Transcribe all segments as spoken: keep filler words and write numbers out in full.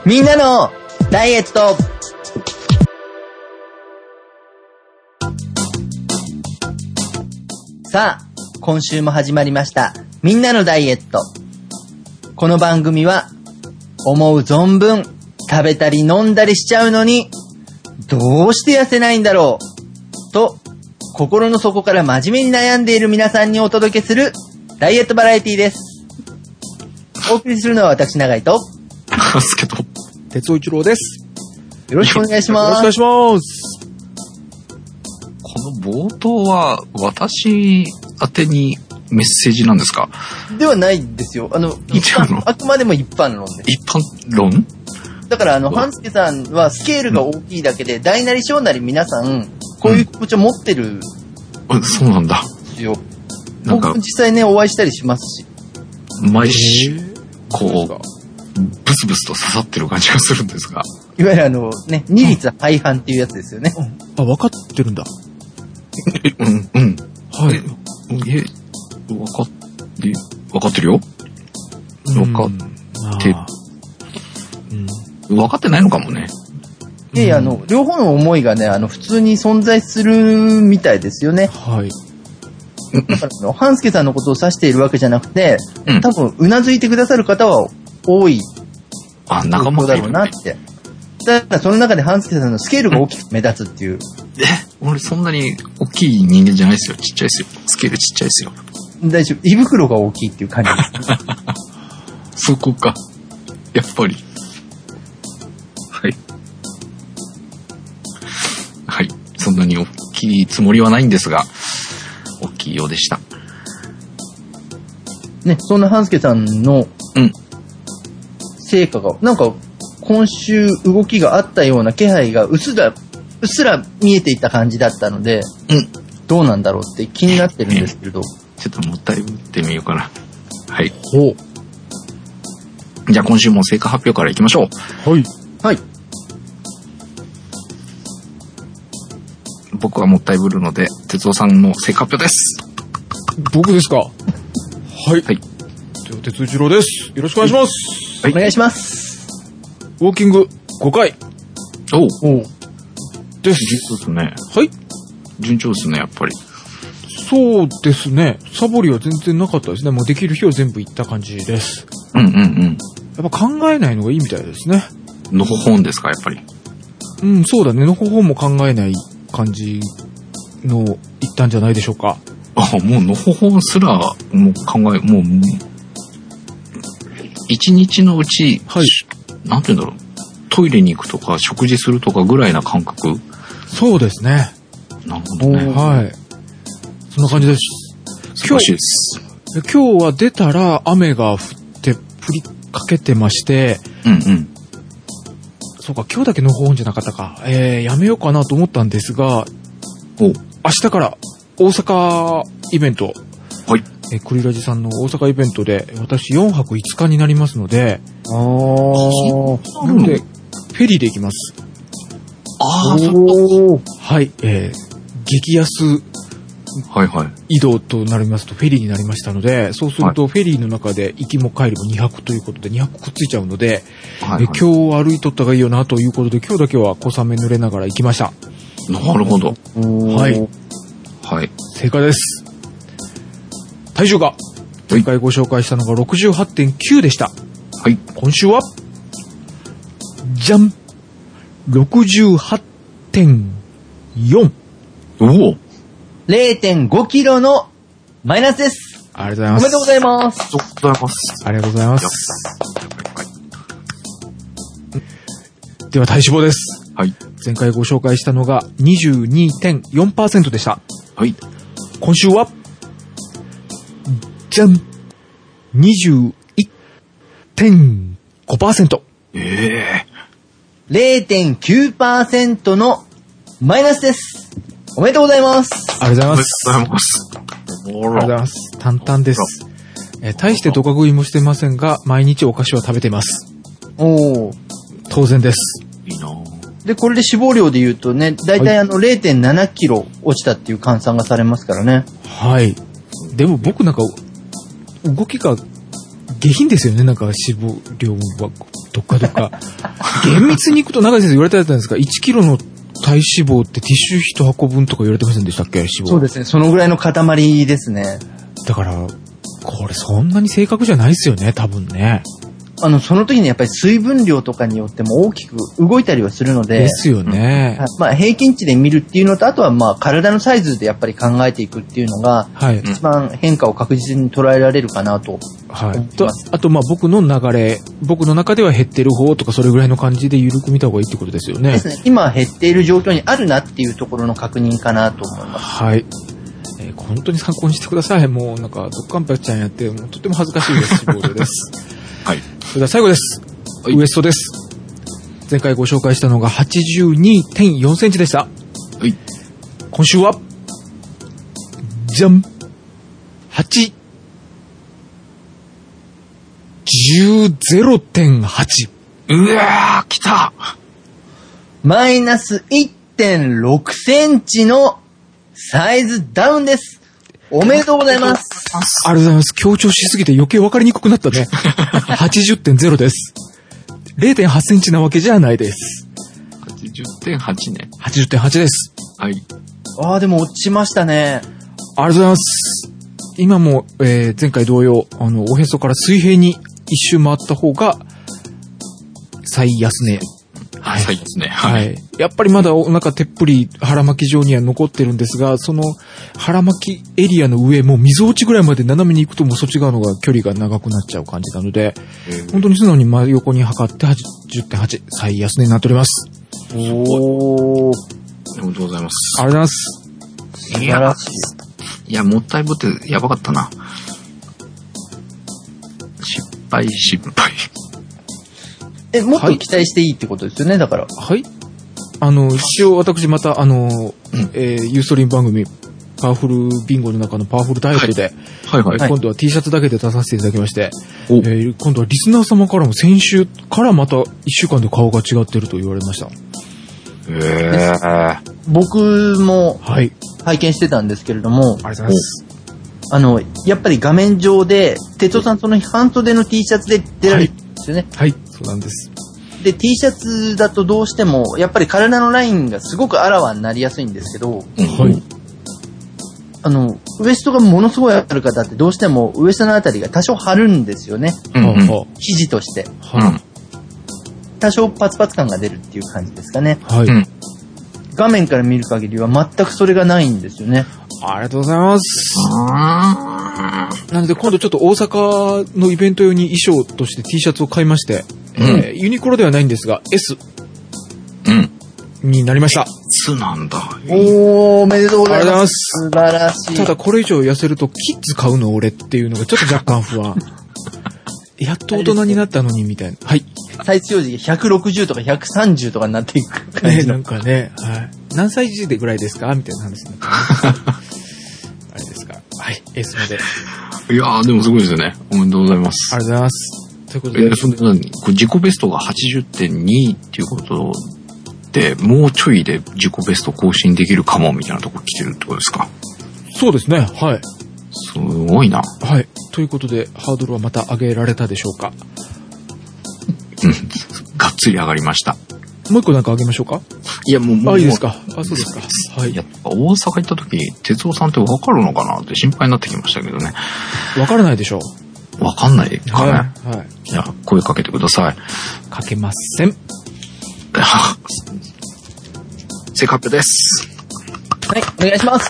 みんなのダイエット。さあ、今週も始まりましたみんなのダイエット。この番組は思う存分食べたり飲んだりしちゃうのにどうして痩せないんだろうと心の底から真面目に悩んでいる皆さんにお届けするダイエットバラエティです。お送りするのは私永井とかすけと哲夫一郎です。 よろしくお願いします。 よろしくお願いします。 この冒頭は私宛てにメッセージなんですか？ ではないですよ。あの、一般あくまでも一般論です。 一般論？だからあの、半助さんはスケールが大きいだけで、うん、大なり小なり皆さん、こういう気持ちを持ってる。 うん、そうなんだ。 よ。僕も実際ね、お会いしたりしますし。 毎週、こう、ブスブスと刺さってる感じがするんですが。 いわゆるあの、ね、二律背反っていうやつですよね。 あ、分かってるんだ。 え、うん、うん。 はい。 え、分かって、分かってるよ。分かってる。うん。分かってないのかもね。 いやいや、あの、両方の思いがね、あの、普通に存在するみたいですよね。 はい。 だから、あの、半助さんのことを指しているわけじゃなくて、うん、多分、うなずいてくださる方は多い。 あ、仲間だろうなって。だから、その中で半助さんのスケールが大きく目立つっていう。 え、俺そんなに大きい人間じゃないですよ。ちっちゃいですよ。スケールちっちゃいですよ。 大丈夫。胃袋が大きいっていう感じです。 そこか。やっぱり。はい。はい。そんなに大きいつもりはないんですが、大きいようでした。 ね、そんな半助さんの成果が、うん、なんか今週動きがあったような気配がうっすら、うっすら見えていた感じだったので、うん、どうなんだろうって気になってるんですけれど。 ちょっともったいぶってみようかな。はい。 ほう。じゃあ今週も成果発表からいきましょう。はい。 はい。 僕はもったいぶるので、哲夫さんの成果発表です。 僕ですか？はい。 はい。 では、哲一郎です。よろしくお願いします。 はい。お願いします。 ウォーキングごかい。 おう。 おう。です。 順調ですね。 はい。 順調ですね、やっぱり。 そうですね。サボりは全然なかったですね。もうできる日は全部行った感じです。 うんうんうん。 やっぱ考えないのがいいみたいですね。 のほほんですか、やっぱり。 うん、そうだね。のほほんも考えない感じの言ったんじゃないでしょうか。 あ、もうのほほんすら、もう考え、もう、一日のうち、 はい。 なんて言うんだろう。トイレに行くとか、食事するとかぐらいな感覚。 そうですね。 なるほどね。 はい。そんな感じです。 素晴らしいです。 今日は出たら雨が降って降りかけてまして、 うんうん。 そうか、今日だけのほほんじゃなかったか。えー、やめようかなと思ったんですが、 お明日から大阪イベント、 はい。 えー、クリラジさんの大阪イベントで、私よんはくいつかになりますので、 あー。 なので、フェリーで行きます。 ああ、そう。 はい、えー、激安、 はいはい。 移動となりますとフェリーになりましたので、そうするとフェリーの中で行きも帰りもにはくということでにはくくっついちゃうので、はいはい、え今日歩いとった方がいいよなということで、今日だけは小雨濡れながら行きました。 なるほど。 はい。 はい。 正解です。体重が、前回ご紹介したのが ろくじゅうはちてんきゅう でした。 はい。 今週は、じゃん !ろくじゅうはちてんよん。 おおれいてんごキロのマイナスです。 ありがとうございます。 おめでとうございます。 ありがとうございます。 ありがとうございます。では体脂肪です。 はい。 前回ご紹介したのが にじゅうにてんよんパーセント でした。 はい。 今週は、じゃん !にじゅういってんごパーセント。 ええー。れいてんきゅうパーセント のマイナスです。おめでとうございます。 ありがとうございます。 ありがとうございます。 ありがとうございます。淡々です。えー、大してドカ食いもしてませんが、毎日お菓子は食べてます。 おー。 当然です。 いいなで、これで脂肪量で言うとね、だいたいあの れいてんななキロ落ちたっていう換算がされますからね。 はい。でも僕なんか、動きが下品ですよね、なんか脂肪量はどっかどっか。厳密にいくと中井先生言われてたんですか、いちキロの体脂肪ってティッシュ一箱分とか言われてませんでしたっけ、脂肪。 そうですね、そのぐらいの塊ですね。 だから、これそんなに正確じゃないですよね、多分ね。 あの、その時にやっぱり水分量とかによっても大きく動いたりはするので。 ですよね。 まあ平均値で見るっていうのと、あとはまあ体のサイズでやっぱり考えていくっていうのが、はい、一番変化を確実に捉えられるかなと。 はい。と、あとまあ僕の流れ、僕の中では減ってる方とかそれぐらいの感じで緩く見た方がいいってことですよね。 ですね。今減っている状況にあるなっていうところの確認かなと思います。 はい。えー、本当に参考にしてください。もうなんか、ドッカンパちゃんやって、もうとても恥ずかしいです、ボードです。 はい。 それでは最後です。はい、ウエストです。前回ご紹介したのが はちじゅうにてんよんセンチでした。 はい。 今週は、じゃん !はち、じゅう、ゼロてんはち。 うわー、来たマイナス いってんろくセンチのサイズダウンです。おめでとうございます。 ありがとうございます。強調しすぎて余計分かりにくくなったね。はちじゅってんゼロ です。れいてんはちセンチなわけじゃないです。 はちじゅってんはち ね。 はちじゅってんはちです。 はい。 ああ、でも落ちましたね。 ありがとうございます。今も、えー、前回同様、あの、おへそから水平に一周回った方が、最安値。 はい。最安値。 はい。やっぱりまだお腹てっぷり腹巻き状には残ってるんですが、その腹巻きエリアの上、もう溝落ちぐらいまで斜めに行くともうそっち側の方が距離が長くなっちゃう感じなので、本当に素直に真横に測って はちじゅってんはち、最安値になっております。 おー。 ありがとうございます。 ありがとうございます。 素晴らしい。いや、もったいぶってやばかったな。失敗、失敗。 え、もっと期待していいってことですよね、だから。 はい。あの、一応私また、あの、うん、えー、ユーストリーム番組、パワフルビンゴの中のパワフルダイエットで、 はい、はいはい。 今度は T シャツだけで出させていただきまして、えー、今度はリスナー様からも先週からまたいっしゅうかんで顔が違ってると言われました。 へー。 僕もはい拝見してたんですけれども、 ありがとうございます。 あの、やっぱり画面上で、哲夫さんその半袖の T シャツで出られるんですよね。 はい、はい、そうなんです。 で、T シャツだとどうしても、やっぱり体のラインがすごくあらわになりやすいんですけど、 はい。 あの、ウエストがものすごいある方ってどうしてもウエストのあたりが多少張るんですよね。 うんうん、 生地として。 はい。 多少パツパツ感が出るっていう感じですかね。 はい。うん、 画面から見る限りは全くそれがないんですよね。 ありがとうございます。なので今度ちょっと大阪のイベント用に衣装として T シャツを買いまして、うん、えー、ユニクロではないんですが S になりました。 S なんだ。 おー、おめでとうございます。 素晴らしい。ただこれ以上痩せるとキッズ買うの俺っていうのがちょっと若干不安。やっと大人になったのにみたいな。はい。 サイズ表示がひゃくろくじゅうとかひゃくさんじゅうとかになっていく感じ、 ね、なんかね、はい。何歳児でぐらいですかみたいな話になって、ね、あれですか。はい。S まで。 いやー、でもすごいですよね。おめでとうございます。 ありがとうございます。ということで。 えー、そんな何これ自己ベストが はちじゅってんに っていうことで、もうちょいで自己ベスト更新できるかもみたいなとこ来てるってことですか？ そうですね。はい。 すごいな。 はい。ということで、ハードルはまた上げられたでしょうか？ うん。がっつり上がりました。 もう一個なんか上げましょうか？ いや、もう、もう。 あ、いいですか。あ、そうですか。はい。 いや、大阪行った時、哲夫さんってわかるのかなって心配になってきましたけどね。 わからないでしょう。わかんないかね。はい。はい、いや、声かけてください。 かけません。 正確です。 はい、お願いします。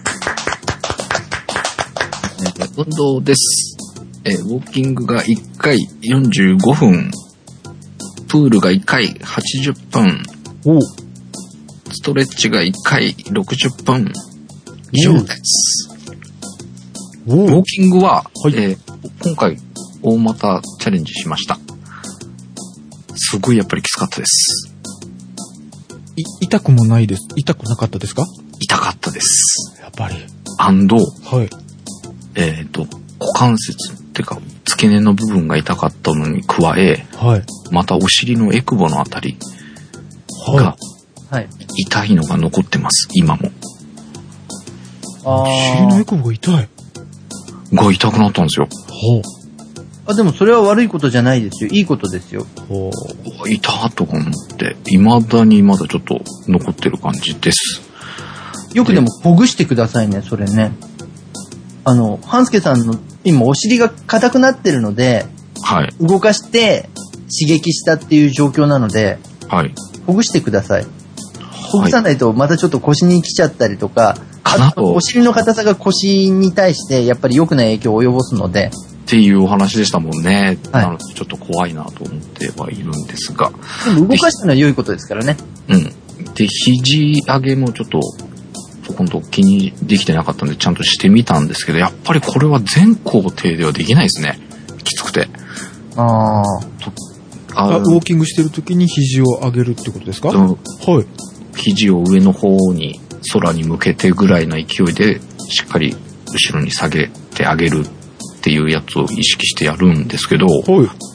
運動です。えー、ウォーキングがいっかいよんじゅうごふん。プールがいっかいはちじゅっぷん。 おストレッチがいっかいろくじゅっぷん。以上です。ウォーキングは、はい、えー、今回大股チャレンジしました。すごいやっぱりきつかったです。 い、痛くもないです。痛くなかったですか？ 痛かったです。 やっぱり。 アンド、 はい。 えっと、股関節っていうか、付け根の部分が痛かったのに加え、 はい。 またお尻のエクボのあたりが、 はい。 痛いのが残ってます、今も。 お尻のエクボが痛い？ が痛くなったんですよ。 ほう。 あ、でもそれは悪いことじゃないですよ。いいことですよ。 ほう。いたとか思って、未だにまだちょっと残ってる感じです。 よくでもほぐしてくださいね、それね。あの、半助さんの今お尻が硬くなってるので、 はい。 動かして刺激したっていう状況なので、 はい。 ほぐしてください。ほぐさないとまたちょっと腰に来ちゃったりとか、 かなと。 お尻の硬さが腰に対してやっぱり良くない影響を及ぼすので。 っていうお話でしたもんね。 はい、 なのでちょっと怖いなと思ってはいるんですが。 でも動かしたのは良いことですからね。 うん。で、肘上げもちょっと、今度気にできてなかったんでちゃんとしてみたんですけど、やっぱりこれは全工程ではできないですね。きつくて。 ああ。 あ、ウォーキングしてる時に肘を上げるってことですか？うん、はい。 肘を上の方に空に向けてぐらいの勢いでしっかり後ろに下げてあげるっていうやつを意識してやるんですけど、はい。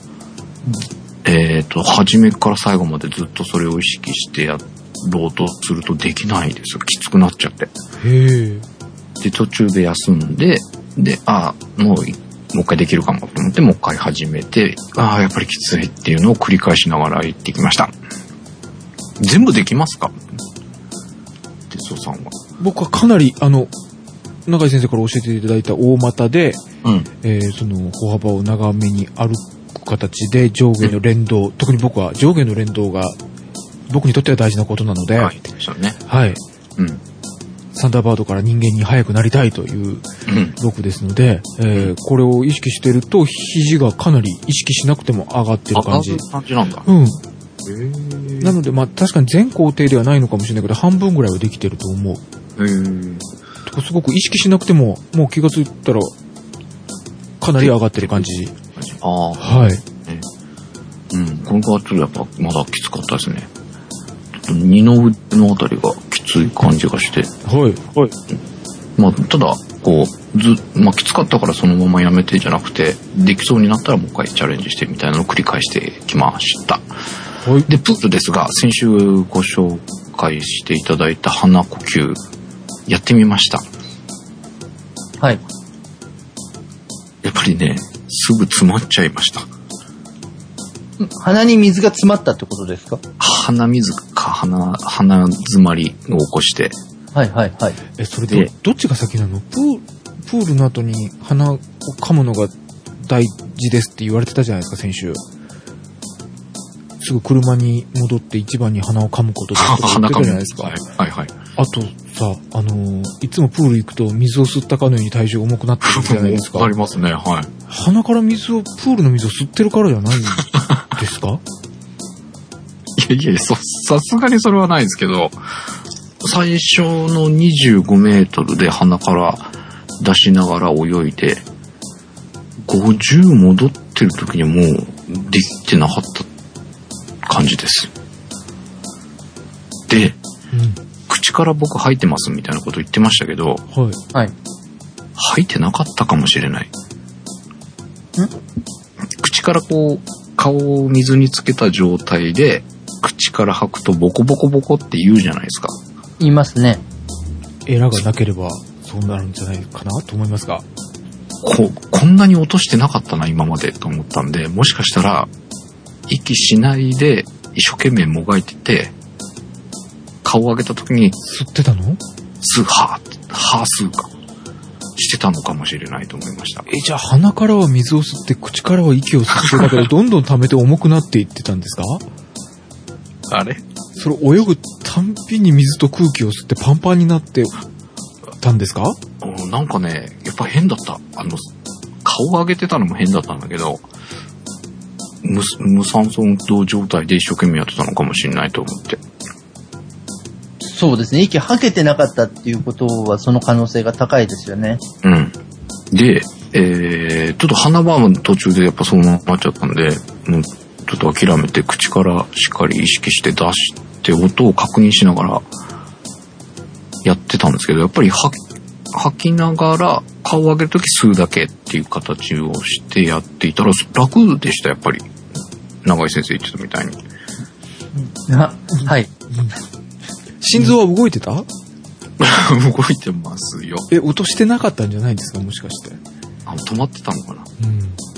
えっと、初めから最後までずっとそれを意識してやろうとするとできないですよ。きつくなっちゃって。 へー。で、途中で休んで、で、ああ、もうもう一回できるかもと思ってもう一回始めて、ああやっぱりきついっていうのを繰り返しながら行ってきました。全部できますか？哲夫さんは。 僕はかなりあの永井先生から教えていただいた大股で、 うん、 えー、その歩幅を長めに歩く形で上下の連動、うん、特に僕は上下の連動が僕にとっては大事なことなので、 はい、でしょうね。 はい。 うん。 サンダーバードから人間に速くなりたいという僕ですので、うんえー、これを意識してると肘がかなり意識しなくても上がってる感じ。 上がる感じなんだ。 うん。へなのでまあ確かに全工程ではないのかもしれないけど半分ぐらいはできてると思う。 へー。 すごく意識しなくてももう気がついたらかなり上がってる感じ。 ああ。 はい。 うん。これがちょっとやっぱまだきつかったですね。二の腕のあたりがきつい感じがして。 はい。はい。 まあ、ただ、こう、ず、まあ、きつかったからそのままやめてじゃなくて、できそうになったらもう一回チャレンジしてみたいなのを繰り返してきました。 はい。 で、プールですが、先週ご紹介していただいた鼻呼吸、やってみました。 はい。 やっぱりね、すぐ詰まっちゃいました。 鼻に水が詰まったってことですか？ 鼻水か鼻、鼻詰まりを起こして。 はいはいはい。 え、それで、どっちが先なの？プー、プールの後に鼻を噛むのが大事ですって言われてたじゃないですか、先週。すぐ車に戻って一番に鼻を噛むことですとか言ってたじゃないですか。 はいはいはい。 あとさ、あのー、いつもプール行くと水を吸ったかのように体重重くなってるじゃないですか。 ありますね、はい。 鼻から水を、プールの水を吸ってるからじゃないんですか？ いやいや、さすがにそれはないですけど、最初のにじゅうごメートルで鼻から出しながら泳いで、ごじゅう戻ってる時にはもうできてなかった感じです。で、うん、口から僕吐いてますみたいなこと言ってましたけど、はいはい、 吐いてなかったかもしれない。ん？口からこう顔を水につけた状態で口から吐くとボコボコボコって言うじゃないですか。 言いますね。 エラがなければそうなるんじゃないかなと思いますが、 ここんなに落としてなかったな今までと思ったんで、もしかしたら息しないで一生懸命もがいてて、顔を上げた時に吸ってたの？ 吸うはーはー吸うかしてたのかもしれないと思いました。 え、じゃあ鼻からは水を吸って口からは息を吸ってだけどどんどん溜めて重くなっていってたんですか？ あれ？ それ泳ぐたんびに水と空気を吸ってパンパンになってたんですか？ なんかね、やっぱ変だった。あの、顔を上げてたのも変だったんだけど、無、無酸素運動状態で一生懸命やってたのかもしれないと思って。 そうですね。息吐けてなかったっていうことはその可能性が高いですよね。 うん。で、えー、ちょっと鼻は途中でやっぱそうなっちゃったんで、もうちょっと諦めて口からしっかり意識して出して音を確認しながらやってたんですけど、やっぱり吐きながら顔を上げるとき吸うだけっていう形をしてやっていたら楽でした、やっぱり。永井先生言ってたみたいに。 あ、はい。 心臓は動いてた？動いてますよ。 え、音してなかったんじゃないですか、もしかして。 あ、止まってたのかな。 うん。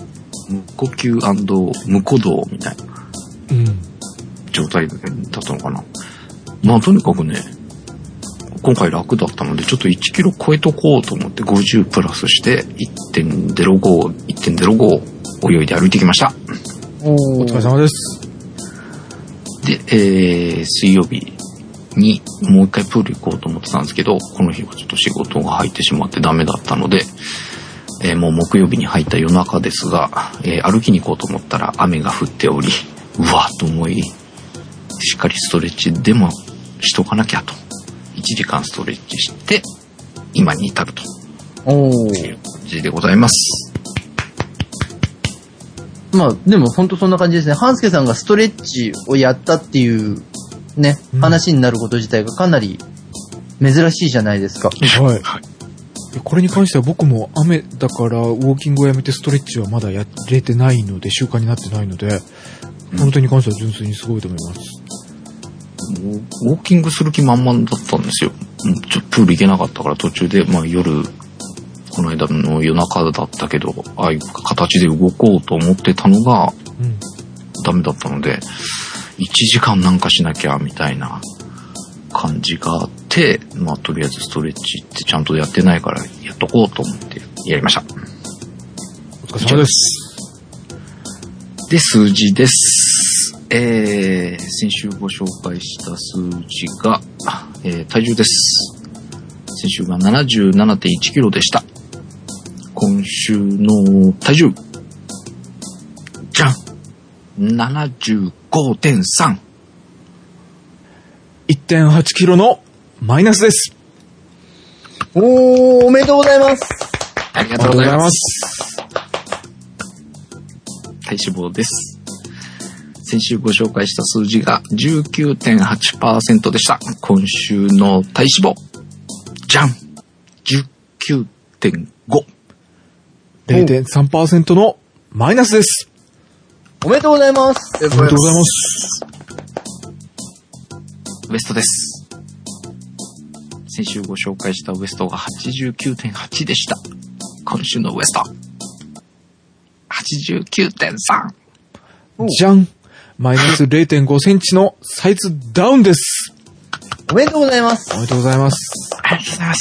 無呼吸&無鼓動みたいな状態だったのかな。まあとにかくね、今回楽だったのでちょっといちキロ超えとこうと思ってごじゅうプラスして いってんゼロご、いってんゼロご を泳いで歩いてきました。 お疲れ様です。 で、えー、水曜日にもう一回プール行こうと思ってたんですけど、この日はちょっと仕事が入ってしまってダメだったので、えー、もう木曜日に入った夜中ですが、えー、歩きに行こうと思ったら雨が降っており、うわっと思い、しっかりストレッチでもしとかなきゃと。いちじかんストレッチして、今に至ると。 おー。 いう感じでございます。 まあ、でも本当そんな感じですね。半助さんがストレッチをやったっていうね、うん、話になること自体がかなり珍しいじゃないですか。 はい。これに関しては僕も雨だからウォーキングをやめてストレッチはまだやれてないので、習慣になってないので、この点に関しては純粋にすごいと思います。 ウォーキングする気満々だったんですよ。ちょプール行けなかったから途中で、まあ夜、この間の夜中だったけど、ああいう形で動こうと思ってたのが、うん、ダメだったので、いちじかんなんかしなきゃみたいな感じがあって、まあとりあえずストレッチってちゃんとやってないからやっとこうと思ってやりました。 お疲れ様です。 で、数字です。えー、先週ご紹介した数字が、えー、体重です。先週が ななじゅうななてんいちキロでした。今週の体重、じゃん !ななじゅうごてんさん。 いってんはちキロのマイナスです。 おー、おめでとうございます。 ありがとうございます。体脂肪です。先週ご紹介した数字が じゅうきゅうてんはちパーセント でした。今週の体脂肪、じゃん !じゅうきゅうてんご。 れいてんさんパーセント のマイナスです。 おめでとうございます。 おめでとうございます。 ウエストです。先週ご紹介したウエストが はちじゅうきゅうてんはち でした。今週のウエスト、はちじゅうきゅうてんさん。 じゃん、マイナス れいてんごセンチのサイズダウンです。 おめでとうございます。 おめでとうございます。 ありがとうございます。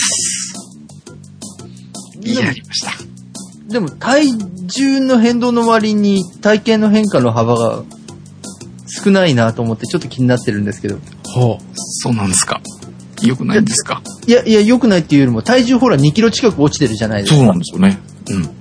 やりました。 でも体重の変動の割に体型の変化の幅が少ないなと思ってちょっと気になってるんですけど。 はあ、そうなんですか。良くないんですか。 いやいや、良くないっていうよりも体重ほらにキロ近く落ちてるじゃないですか。 そうなんですよね。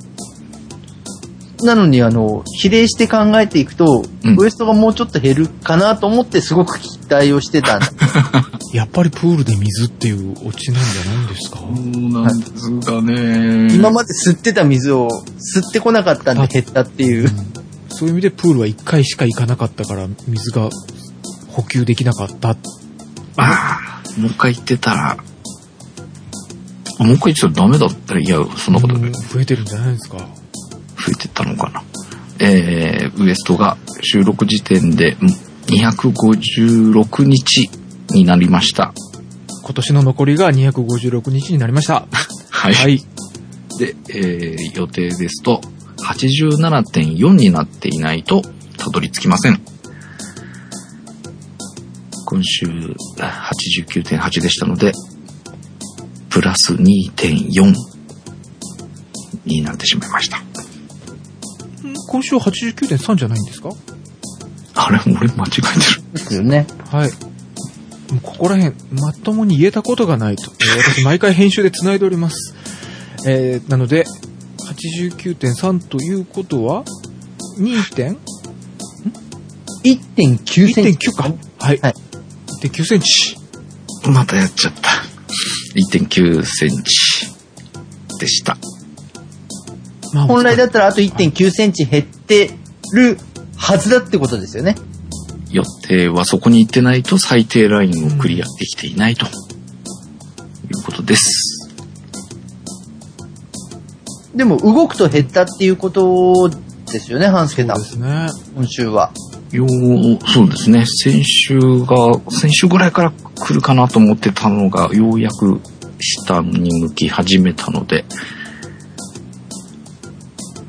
うん。なのにあの比例して考えていくと、うん、ウエストがもうちょっと減るかなと思ってすごく期待をしてたんだ。 やっぱりプールで水っていうオチなんじゃないんですか。 そうなんですがね。 今まで吸ってた水を吸ってこなかったんで減ったっていう、うん、 そういう意味でプールはいっかいしか行かなかったから水が補給できなかった。 ああ、もう一回行ってたら、もう一回行ってたらダメだったら、いや、そんなことない。 増えてるんじゃないですか。 増えてったのかな。えー、ウエストが収録時点でにひゃくごじゅうろくにちになりました。 今年の残りがにひゃくごじゅうろくにちになりました。 はい。はい、で、えー、予定ですと はちじゅうななてんよん になっていないとたどり着きません。今週 はちじゅうきゅうてんはち でしたので、プラス にてんよん になってしまいました。 今週 はちじゅうきゅうてんさん じゃないんですか？ あれ、俺間違えてる。 ですよね。 はい。もうここら辺、まともに言えたことがないと。えー、私、毎回編集で繋いでおります。えー、なので、はちじゅうきゅうてんさん ということは、にてんいってんきゅう センチ。 いってんきゅう か。はい。はい、いってんきゅうセンチ。 またやっちゃった。いってんきゅうセンチでした。 まあ、本来だったらあと いってんきゅうセンチ減ってるはずだってことですよね。 予定はそこに行ってないと最低ラインをクリアできていないということです。 でも動くと減ったっていうことですよね、半助さん。 そうですね。 今週は。 よう、そうですね。先週が、先週ぐらいから来るかなと思ってたのが、ようやく下に向き始めたので、こ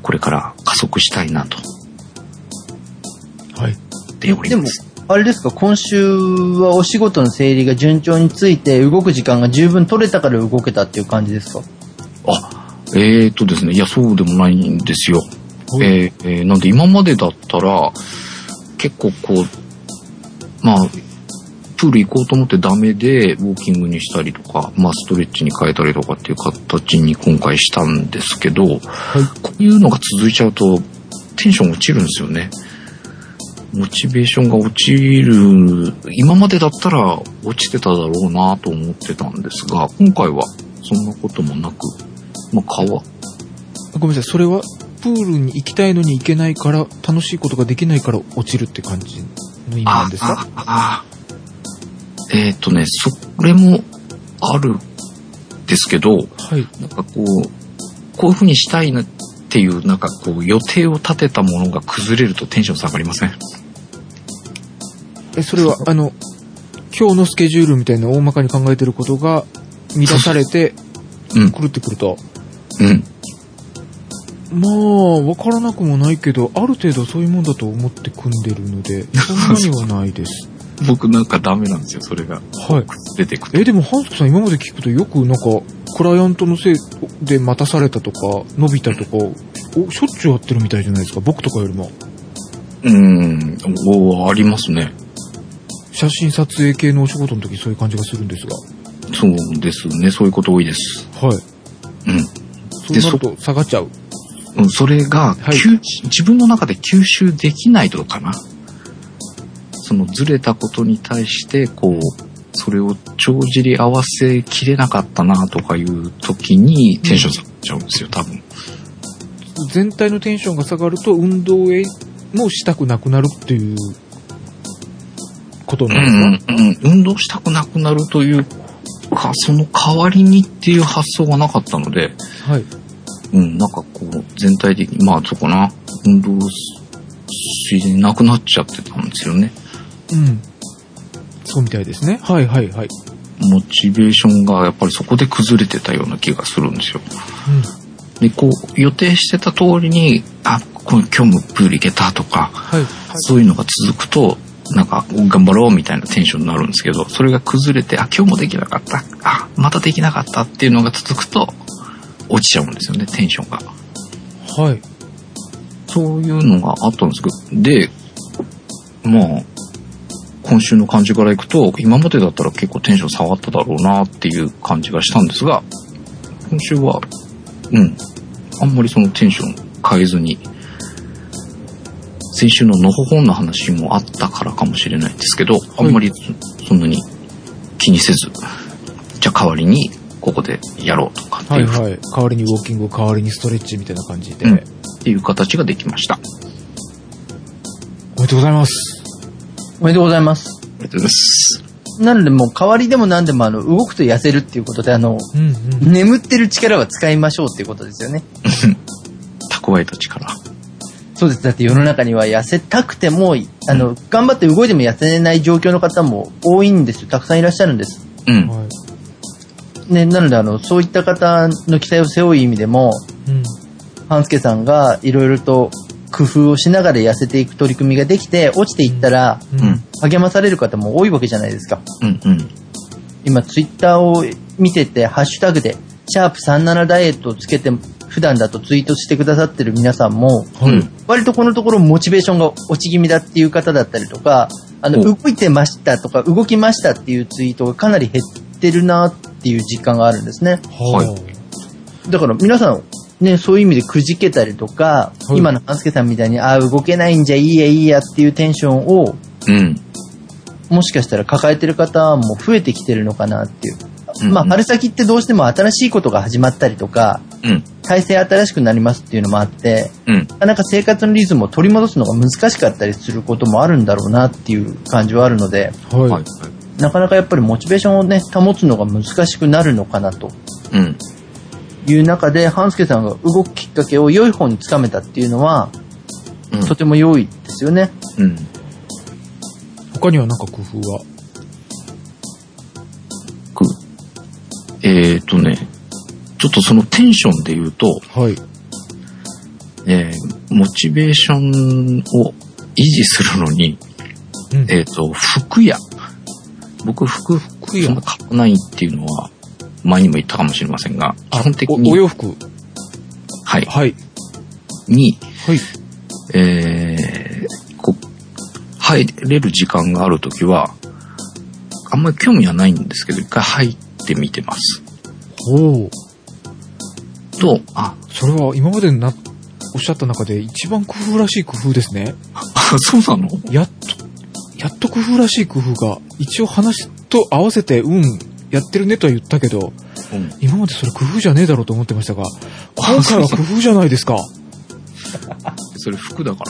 これから加速したいなと。 はい。 でおります。 でも、あれですか、今週はお仕事の整理が順調について動く時間が十分取れたから動けたっていう感じですか？ あ、えーとですね、いや、そうでもないんですよ。えーえー、なんで今までだったら、結構こう、まあ、プール行こうと思ってダメで、ウォーキングにしたりとか、まあ、ストレッチに変えたりとかっていう形に今回したんですけど、はい、こういうのが続いちゃうと、テンション落ちるんですよね。モチベーションが落ちる、今までだったら落ちてただろうなと思ってたんですが、今回はそんなこともなく、まあ、川。ごめんなさい、それはプールに行きたいのに行けないから、楽しいことができないから落ちるって感じの意味なんですか？ああえっとね、それもあるんですけど、 はい、 なんかこう、こういう風にしたいなっていう、なんかこう、予定を立てたものが崩れるとテンション下がりません？ え、それは、あの、今日のスケジュールみたいな大まかに考えてることが乱されて、狂ってくると。 うん。 まあ、わからなくもないけど、ある程度そういうもんだと思って組んでるので、そんなにはないです。 僕なんかダメなんですよ、それが。 はい。 出てくる。 え、でも、ハンスクさん今まで聞くとよくなんか、クライアントのせいで待たされたとか、伸びたとか、おしょっちゅうやってるみたいじゃないですか、僕とかよりも。 うーん、おありますね。 写真撮影系のお仕事の時そういう感じがするんですが。 そうですね、そういうこと多いです。 はい。 うん。 そうなると下がっちゃう。 うん、それが、はい、自分の中で吸収できないとかな。そのずれたことに対して、こう、それを帳尻合わせきれなかったなとかいう時にテンション下がっちゃうんですよ、多分。 全体のテンションが下がると運動へもしたくなくなるっていうことなんですか？ うん、うん、運動したくなくなるというか、その代わりにっていう発想がなかったので、 はい。 うん、なんかこう、全体的に、まあ、そうかな、運動しなくなっちゃってたんですよね。 うん。そうみたいですね。はいはいはい。 モチベーションがやっぱりそこで崩れてたような気がするんですよ。うん。で、こう、予定してた通りに、あ、今日もプール行けたとか、はいはい、そういうのが続くと、なんか、頑張ろうみたいなテンションになるんですけど、それが崩れて、あ、今日もできなかった。あ、またできなかったっていうのが続くと、落ちちゃうんですよね、テンションが。 はい。 そういうのがあったんですけど、で、まあ、今週の感じからいくと、今までだったら結構テンション下がっただろうなっていう感じがしたんですが、今週は、うん、あんまりそのテンション変えずに、先週ののほほんの話もあったからかもしれないんですけど、あんまりそんなに気にせず、じゃあ代わりにここでやろうとかっていう。 はいはい。代わりにウォーキング、代わりにストレッチみたいな感じで。 うん、っていう形ができました。 おめでとうございます。 おめでとうございます。 ありがとうございます。 なのでもう代わりでも何でもあの動くと痩せるっていうことであの、うんうん、眠ってる力は使いましょうっていうことですよね。 蓄えた力。 そうです。だって世の中には痩せたくてもあの、うん、頑張って動いても痩せない状況の方も多いんですよ。たくさんいらっしゃるんです。 うん。 ね、なのであのそういった方の期待を背負う意味でも、うん、半助さんがいろいろと工夫をしながら痩せていく取り組みができて落ちていったら、うん、励まされる方も多いわけじゃないですか。 うんうん、 今ツイッターを見ててハッシュタグでシャープさんじゅうななダイエットをつけて普段だとツイートしてくださってる皆さんも、うん、割とこのところモチベーションが落ち気味だっていう方だったりとか、あの動いてましたとか動きましたっていうツイートがかなり減ってるなっていう実感があるんですね。 はい。 だから皆さんね、そういう意味でくじけたりとか、はい、今の半助さんみたいにああ動けないんじゃいいやいいやっていうテンションを、 うん、 もしかしたら抱えてる方も増えてきてるのかなっていう。うんうん、まあ春先ってどうしても新しいことが始まったりとか、 うん、 体制新しくなりますっていうのもあって、 うん、 なかなか生活のリズムを取り戻すのが難しかったりすることもあるんだろうなっていう感じはあるので、 はい、 なかなかやっぱりモチベーションをね保つのが難しくなるのかなと。 うんいう中で半助さんが動くきっかけを良い方につかめたっていうのは、うん、とても良いですよね。 うん。 他には何か工夫は？ えーとね、ちょっとそのテンションで言うと、 はい。 ええー、モチベーションを維持するのに、うん、えっ、ー、と、服屋。僕、服、服屋そんな買わないっていうのは、前にも言ったかもしれませんが、基本的に。 お, お洋服。 はい。 はい。 に、はい。えー、こう、入れる時間があるときは、あんまり興味はないんですけど、一回入ってみてます。 ほう。 と、あ、 それは今までな、おっしゃった中で一番工夫らしい工夫ですね。 あ、そうなの？ やっと、やっと工夫らしい工夫が、一応話と合わせて、うん、やってるねとは言ったけど、うん、今までそれ工夫じゃねえだろうと思ってましたが、今回は工夫じゃないですか。 それ服だから？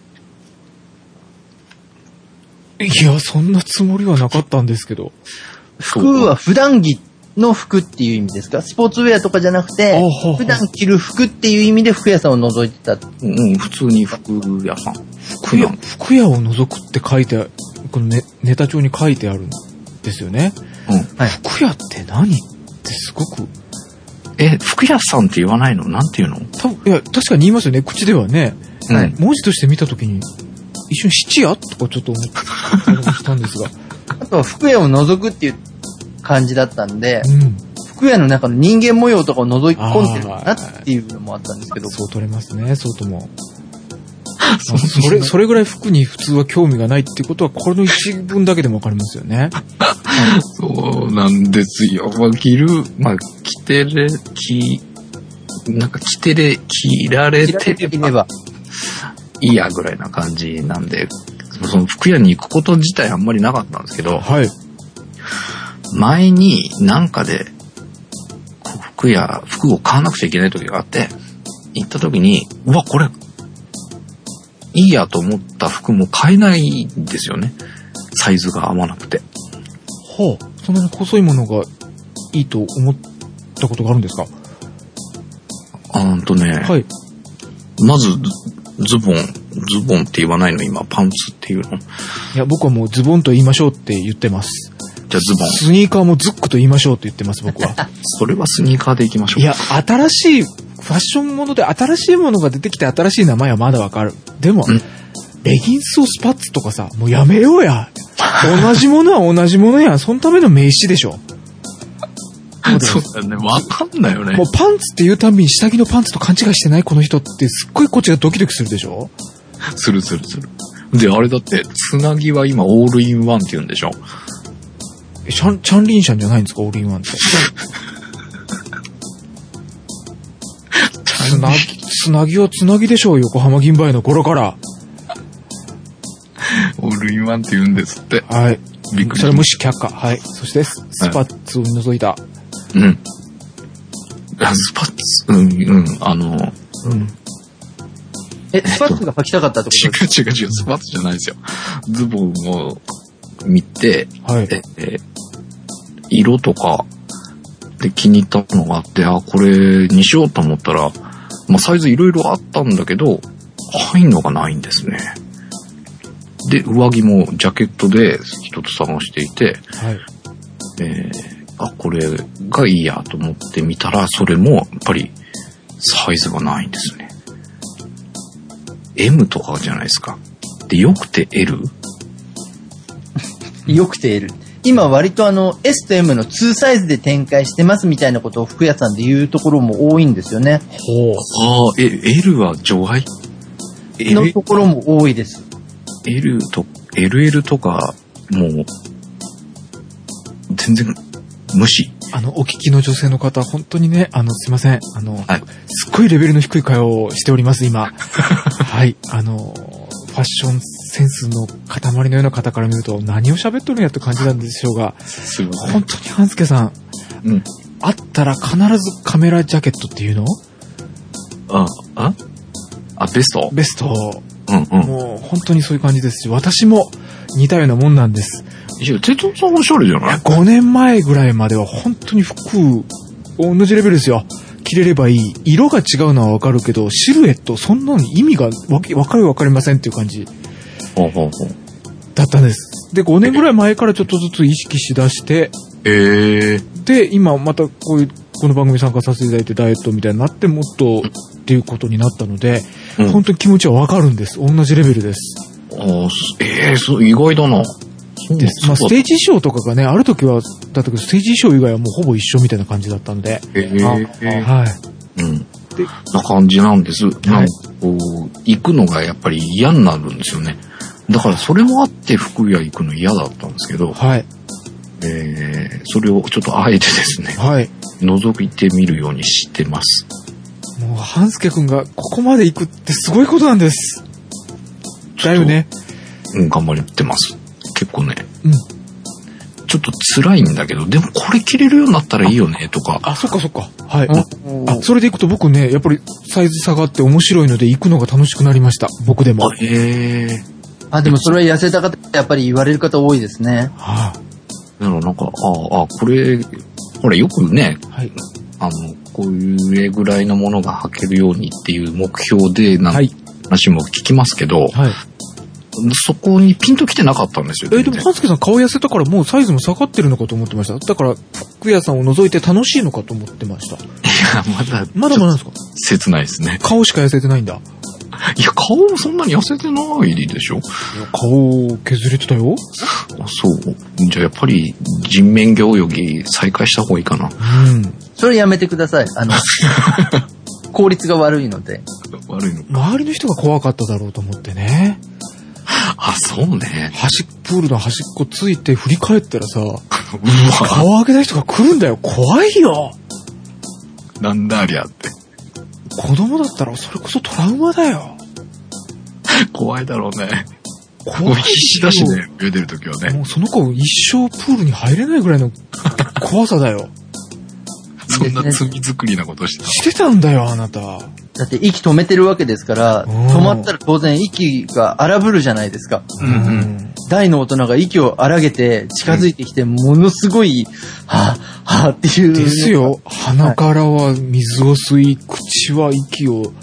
いや、そんなつもりはなかったんですけど。 服は普段着の服っていう意味ですか？スポーツウェアとかじゃなくて、普段着る服っていう意味で服屋さんを除いてた。 うん、普通に服屋さん。 服屋、服屋を除くって書いて、このネ、ネタ帳に書いてあるんですよね。うん。はい、服屋って何ってすごく。 え、服屋さんって言わないの？なんて言うの？ 多分、いや、確かに言いますよね。口ではね。はい。文字として見たときに、一瞬質屋とかちょっと思ったんですが。 あとは服屋を除くっていう感じだったんで、うん、服屋の中の人間模様とかを覗き込んでるなっていうのもあったんですけど。 そう取れますね、そうとも。それ、それぐらい服に普通は興味がないっていうことは、これの一文だけでもわかりますよね。 そうなんですよ。まあ、着る、まあ、着てれ、着、なんか着てれ、着られてればいいやぐらいな感じなんで、その服屋に行くこと自体あんまりなかったんですけど、はい。前になんかで、服屋、服を買わなくちゃいけない時があって、行った時に、うわ、これ、いいやと思った服も買えないんですよね。サイズが合わなくて。 はあ、そんなに細いものがいいと思ったことがあるんですか？ あーんとね、はい。まず、ズボン、ズボンって言わないの今、パンツっていうの？いや、僕はもうズボンと言いましょうって言ってます。 じゃあズボン。 スニーカーもズックと言いましょうって言ってます、僕は。 それはスニーカーで行きましょう。 いや、新しい、ファッションもので新しいものが出てきて新しい名前はまだわかる。でも、レギンスをスパッツとかさ、もうやめようや。同じものは同じものや。そのための名詞でしょ。 そうだよね。わかんないよね。 もうパンツって言うたんびに下着のパンツと勘違いしてないこの人ってすっごいこっちがドキドキするでしょ？ するするする。で、あれだって、つなぎは今オールインワンって言うんでしょ？ チャン、チャンリンシャンじゃないんですか、オールインワンって。つなぎ、つなぎはつなぎでしょう、横浜銀杯の頃から。 オールインワンって言うんですって。 はい。びっくり。それ無視却下。はい。そして、スパッツを除いた。 うん。スパッツ、うん、うん、あの、うん。 え、スパッツが履きたかったってことですか？違う違う違う、スパッツじゃないですよ。ズボンを見て、はい。え、色とかで気に入ったのがあって、あ、これにしようと思ったら、まあ、サイズいろいろあったんだけど、入んのがないんですね。で、上着もジャケットで一つ探していて、はい。えー、あ、これがいいやと思ってみたら、それもやっぱりサイズがないんですね。エム とかじゃないですか。で、よくて エル？ よくて エル。今割とあの エス と エム のにサイズで展開してますみたいなことを服屋さんで言うところも多いんですよね。 ほう。ああ、え、L は除外？ のところも多いです。 L と、エルエル とか、もう、全然、無視。 あの、お聞きの女性の方、本当にね、あの、すいません。あの、はい、すっごいレベルの低い会話をしております、今。はい。あの、ファッションセンスの塊のような方から見ると、何を喋っとるんやって感じなんでしょうが、すごい本当に半助さん、うん、あったら必ずカメラジャケットっていうの？ あ、ああ、ベスト？ ベスト。うんうん。もう本当にそういう感じですし、私も似たようなもんなんです。 いや、哲夫さんおしゃれじゃない？いや、 ごねんまえぐらいまでは本当に服、同じレベルですよ。着れればいい。色が違うのはわかるけど、シルエット、そんなの意味がわかるわかりませんっていう感じ。ほうほうほう。だったんです。で、ごねんぐらい前からちょっとずつ意識しだして、えー、で、今またこういうこの番組参加させていただいてダイエットみたいになってもっとっていうことになったので、うん、本当に気持ちはわかるんです。同じレベルです。 ああ、ええー、そう、意外だな。 です。まあ、ステージ衣装とかがね、ある時は、だったけど、ステージ衣装以外はもうほぼ一緒みたいな感じだったんで。 ええー、 はい。 うん。な感じなんです。なんかこう、行くのがやっぱり嫌になるんですよね。だからそれもあって服屋行くの嫌だったんですけど、 はい。 えー、それをちょっとあえてですね、 はい。 覗いてみるようにしてます。 もう、半助くんがここまで行くってすごいことなんです。だよね。 うん、頑張ってます。結構ね。 うん。 ちょっと辛いんだけど、でもこれ着れるようになったらいいよね、とか。 あ、そっかそっか。はい。あ、それで行くと僕ね、やっぱりサイズ差があって面白いので行くのが楽しくなりました。僕でも。 へー。 あ、でもそれは痩せた方ってやっぱり言われる方多いですね。 はあ。だからなんか、ああ、これ、ほらよくね、 はい。 あの、こういうぐらいのものが履けるようにっていう目標で、なんか、話も聞きますけど、 はい。 そこにピンと来てなかったんですよ。 えー、でも、半助さん顔痩せたからもうサイズも下がってるのかと思ってました。だから、服屋さんを覗いて楽しいのかと思ってました。いや、まだ。 まだまだですか？ 切ないですね。 顔しか痩せてないんだ。 いや、顔もそんなに痩せてないでしょ？ 顔削れてたよ。 あ、そう。じゃあやっぱり人面魚泳ぎ再開した方がいいかな。 うん。 それやめてください。あの、効率が悪いので。 悪いの。 周りの人が怖かっただろうと思ってね。 あ、そうね。 端っ、プールの端っこついて振り返ったらさ、うわ、 顔上げた人が来るんだよ。怖いよ。 なんだありゃって。 子供だったらそれこそトラウマだよ。 怖いだろうね。 怖い。 必死だしね、泳いでるときはね。 もうその子一生プールに入れないぐらいの怖さだよ。 そんな罪作りなことしてた。 してたんだよ、あなた。 だって息止めてるわけですから、止まったら当然息が荒ぶるじゃないですか。 うんうん、 大の大人が息を荒げて近づいてきて、ものすごい、はぁ、はぁっていう。 ですよ。鼻からは水を吸い、口は息を吸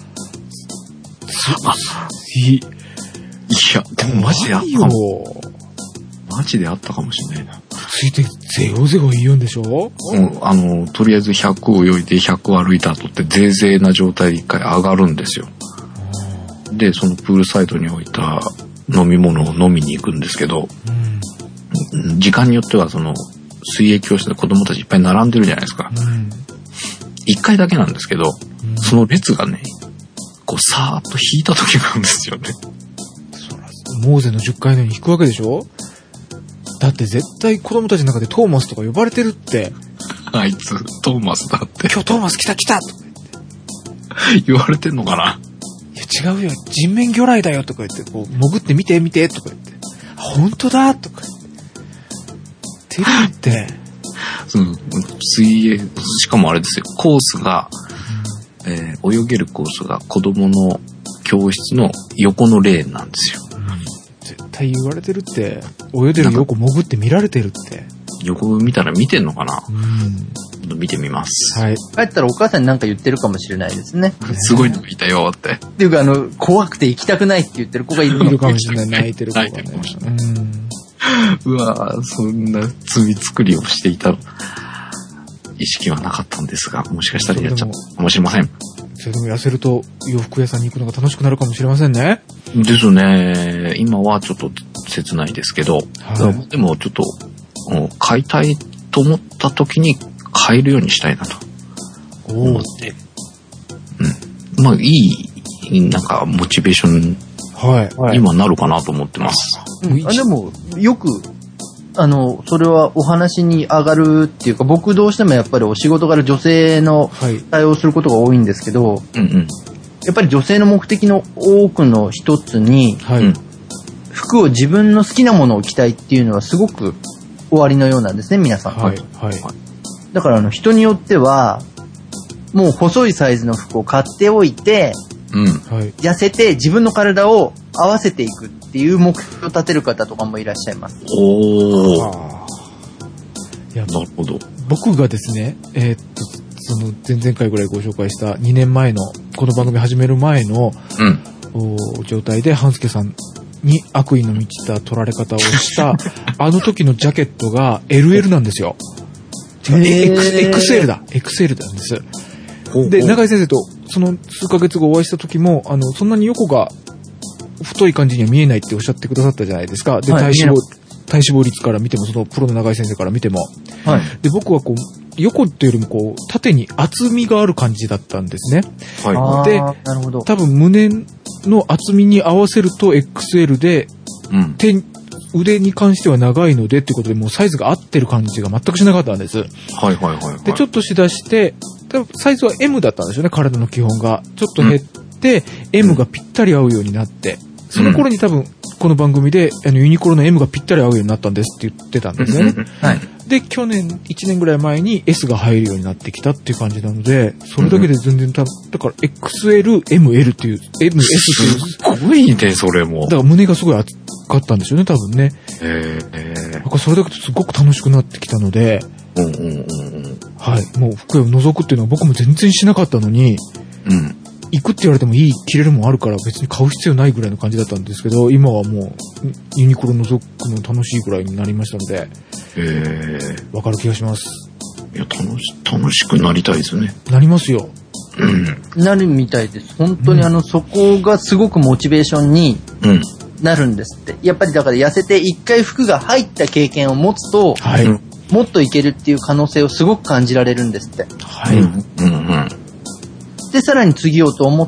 い。 いや、でもマジであったかも。マジであったかもしれないな。 ついてゼオゼオ言うんでしょ？ うん、あの、とりあえずひゃく泳いでひゃく歩いた後ってゼーゼーな状態で一回上がるんですよ。で、そのプールサイドに置いた飲み物を飲みに行くんですけど、うん、時間によってはその水泳教室で子供たちいっぱい並んでるじゃないですか。一、うん、回だけなんですけど、うん、その列がね、こうさーっと引いた時なんですよね。 そら、モーゼのじゅっかいのように引くわけでしょ？だって絶対子供たちの中でトーマスとか呼ばれてるって。 あいつ、トーマスだって。 今日トーマス来た来たとか言って。言われてんのかな？ いや違うよ、人面魚雷だよとか言って、こう、潜って見て見てとか言って。本当だとか言って。テレビって。 その、水泳、しかもあれですよ、コースが、うん、えー、泳げるコースが子供の教室の横のレーンなんですよ。 絶対言われてるって。泳いでる横潜って見られてるって。 横見たら見てんのかな？うん。見てみます。 はい。 帰ったらお母さんに何か言ってるかもしれないですね。 すごいの見たよって。 っていうか、あの、怖くて行きたくないって言ってる子がいる。 いるかもしれない。泣いてる子がね。 泣いてるかもしれない。うん。うわぁ、そんな罪作りをしていた意識はなかったんですが、もしかしたらやっちゃったかもしれません。 それでも痩せると洋服屋さんに行くのが楽しくなるかもしれませんね。 ですね。今はちょっと切ないですけど、はい、でもちょっと買いたいと思った時に買えるようにしたいなと思って、うん、まあいいなんかモチベーションにはなるかなと思ってます。 はいはい、うん、あでもよくあのそれはお話に上がるっていうか、僕どうしてもやっぱりお仕事から女性の対応することが多いんですけど、 はいうんうん、 やっぱり女性の目的の多くの一つに、はい、服を自分の好きなものを着たいっていうのはすごくおありのようなんですね、皆さん。 はいはい、 だからあの人によってはもう細いサイズの服を買っておいて、 うん、 痩せて自分の体を合わせていくっていう目標を立てる方とかもいらっしゃいます。 おー。 いや、 なるほど。 僕がですね、えー、っと、その前々回ぐらいご紹介したにねんまえの、この番組始める前の、 うん、 状態で、半助さんに悪意の満ちた取られ方をした、あの時のジャケットが エルエル なんですよ。 違う、エックスエル だ。エックスエル なんです。で、永井先生と、その数ヶ月後お会いした時も、あの、そんなに横が太い感じには見えないっておっしゃってくださったじゃないですか。で、体脂肪、体脂肪率から見ても、そのプロの永井先生から見ても。はい。で、僕はこう、横っていうよりもこう、縦に厚みがある感じだったんですね。はい。で、なるほど。多分胸の厚みに合わせると エックスエル で、うん、手、腕に関しては長いのでっていうことでもうサイズが合ってる感じが全くしなかったんです。はいはいはい、はい。で、ちょっとしだして、多分サイズは エム だったんですよね、体の基本が。ちょっと減って、うん、エム がぴったり合うようになって、その頃に多分、この番組で、あの、ユニクロの エム がぴったり合うようになったんですって言ってたんですよね。はい。で、去年、いちねんぐらい前に エス が入るようになってきたっていう感じなので、それだけで全然た、だから エックスエル、エムエル っていう、エムエス っていう。 すごいね、それも。 だから胸がすごい厚かったんですよね、多分ね。へぇー。だからそれだけですごく楽しくなってきたので、うんうんうんうん。はい。もう服屋を覗くっていうのは僕も全然しなかったのに、うん。行くって言われてもいい、着れるもんあるから別に買う必要ないぐらいの感じだったんですけど、今はもうユニクロ覗くの楽しいぐらいになりましたので、へー。わかる気がします。 いや、楽し、楽しくなりたいですね。 なりますよ。 うん。なるみたいです。本当にあの、うん、そこがすごくモチベーションになるんですって。やっぱりだから痩せて一回服が入った経験を持つと、はい。もっといけるっていう可能性をすごく感じられるんですって。はい。うんうんうんで、さらに次をと思って、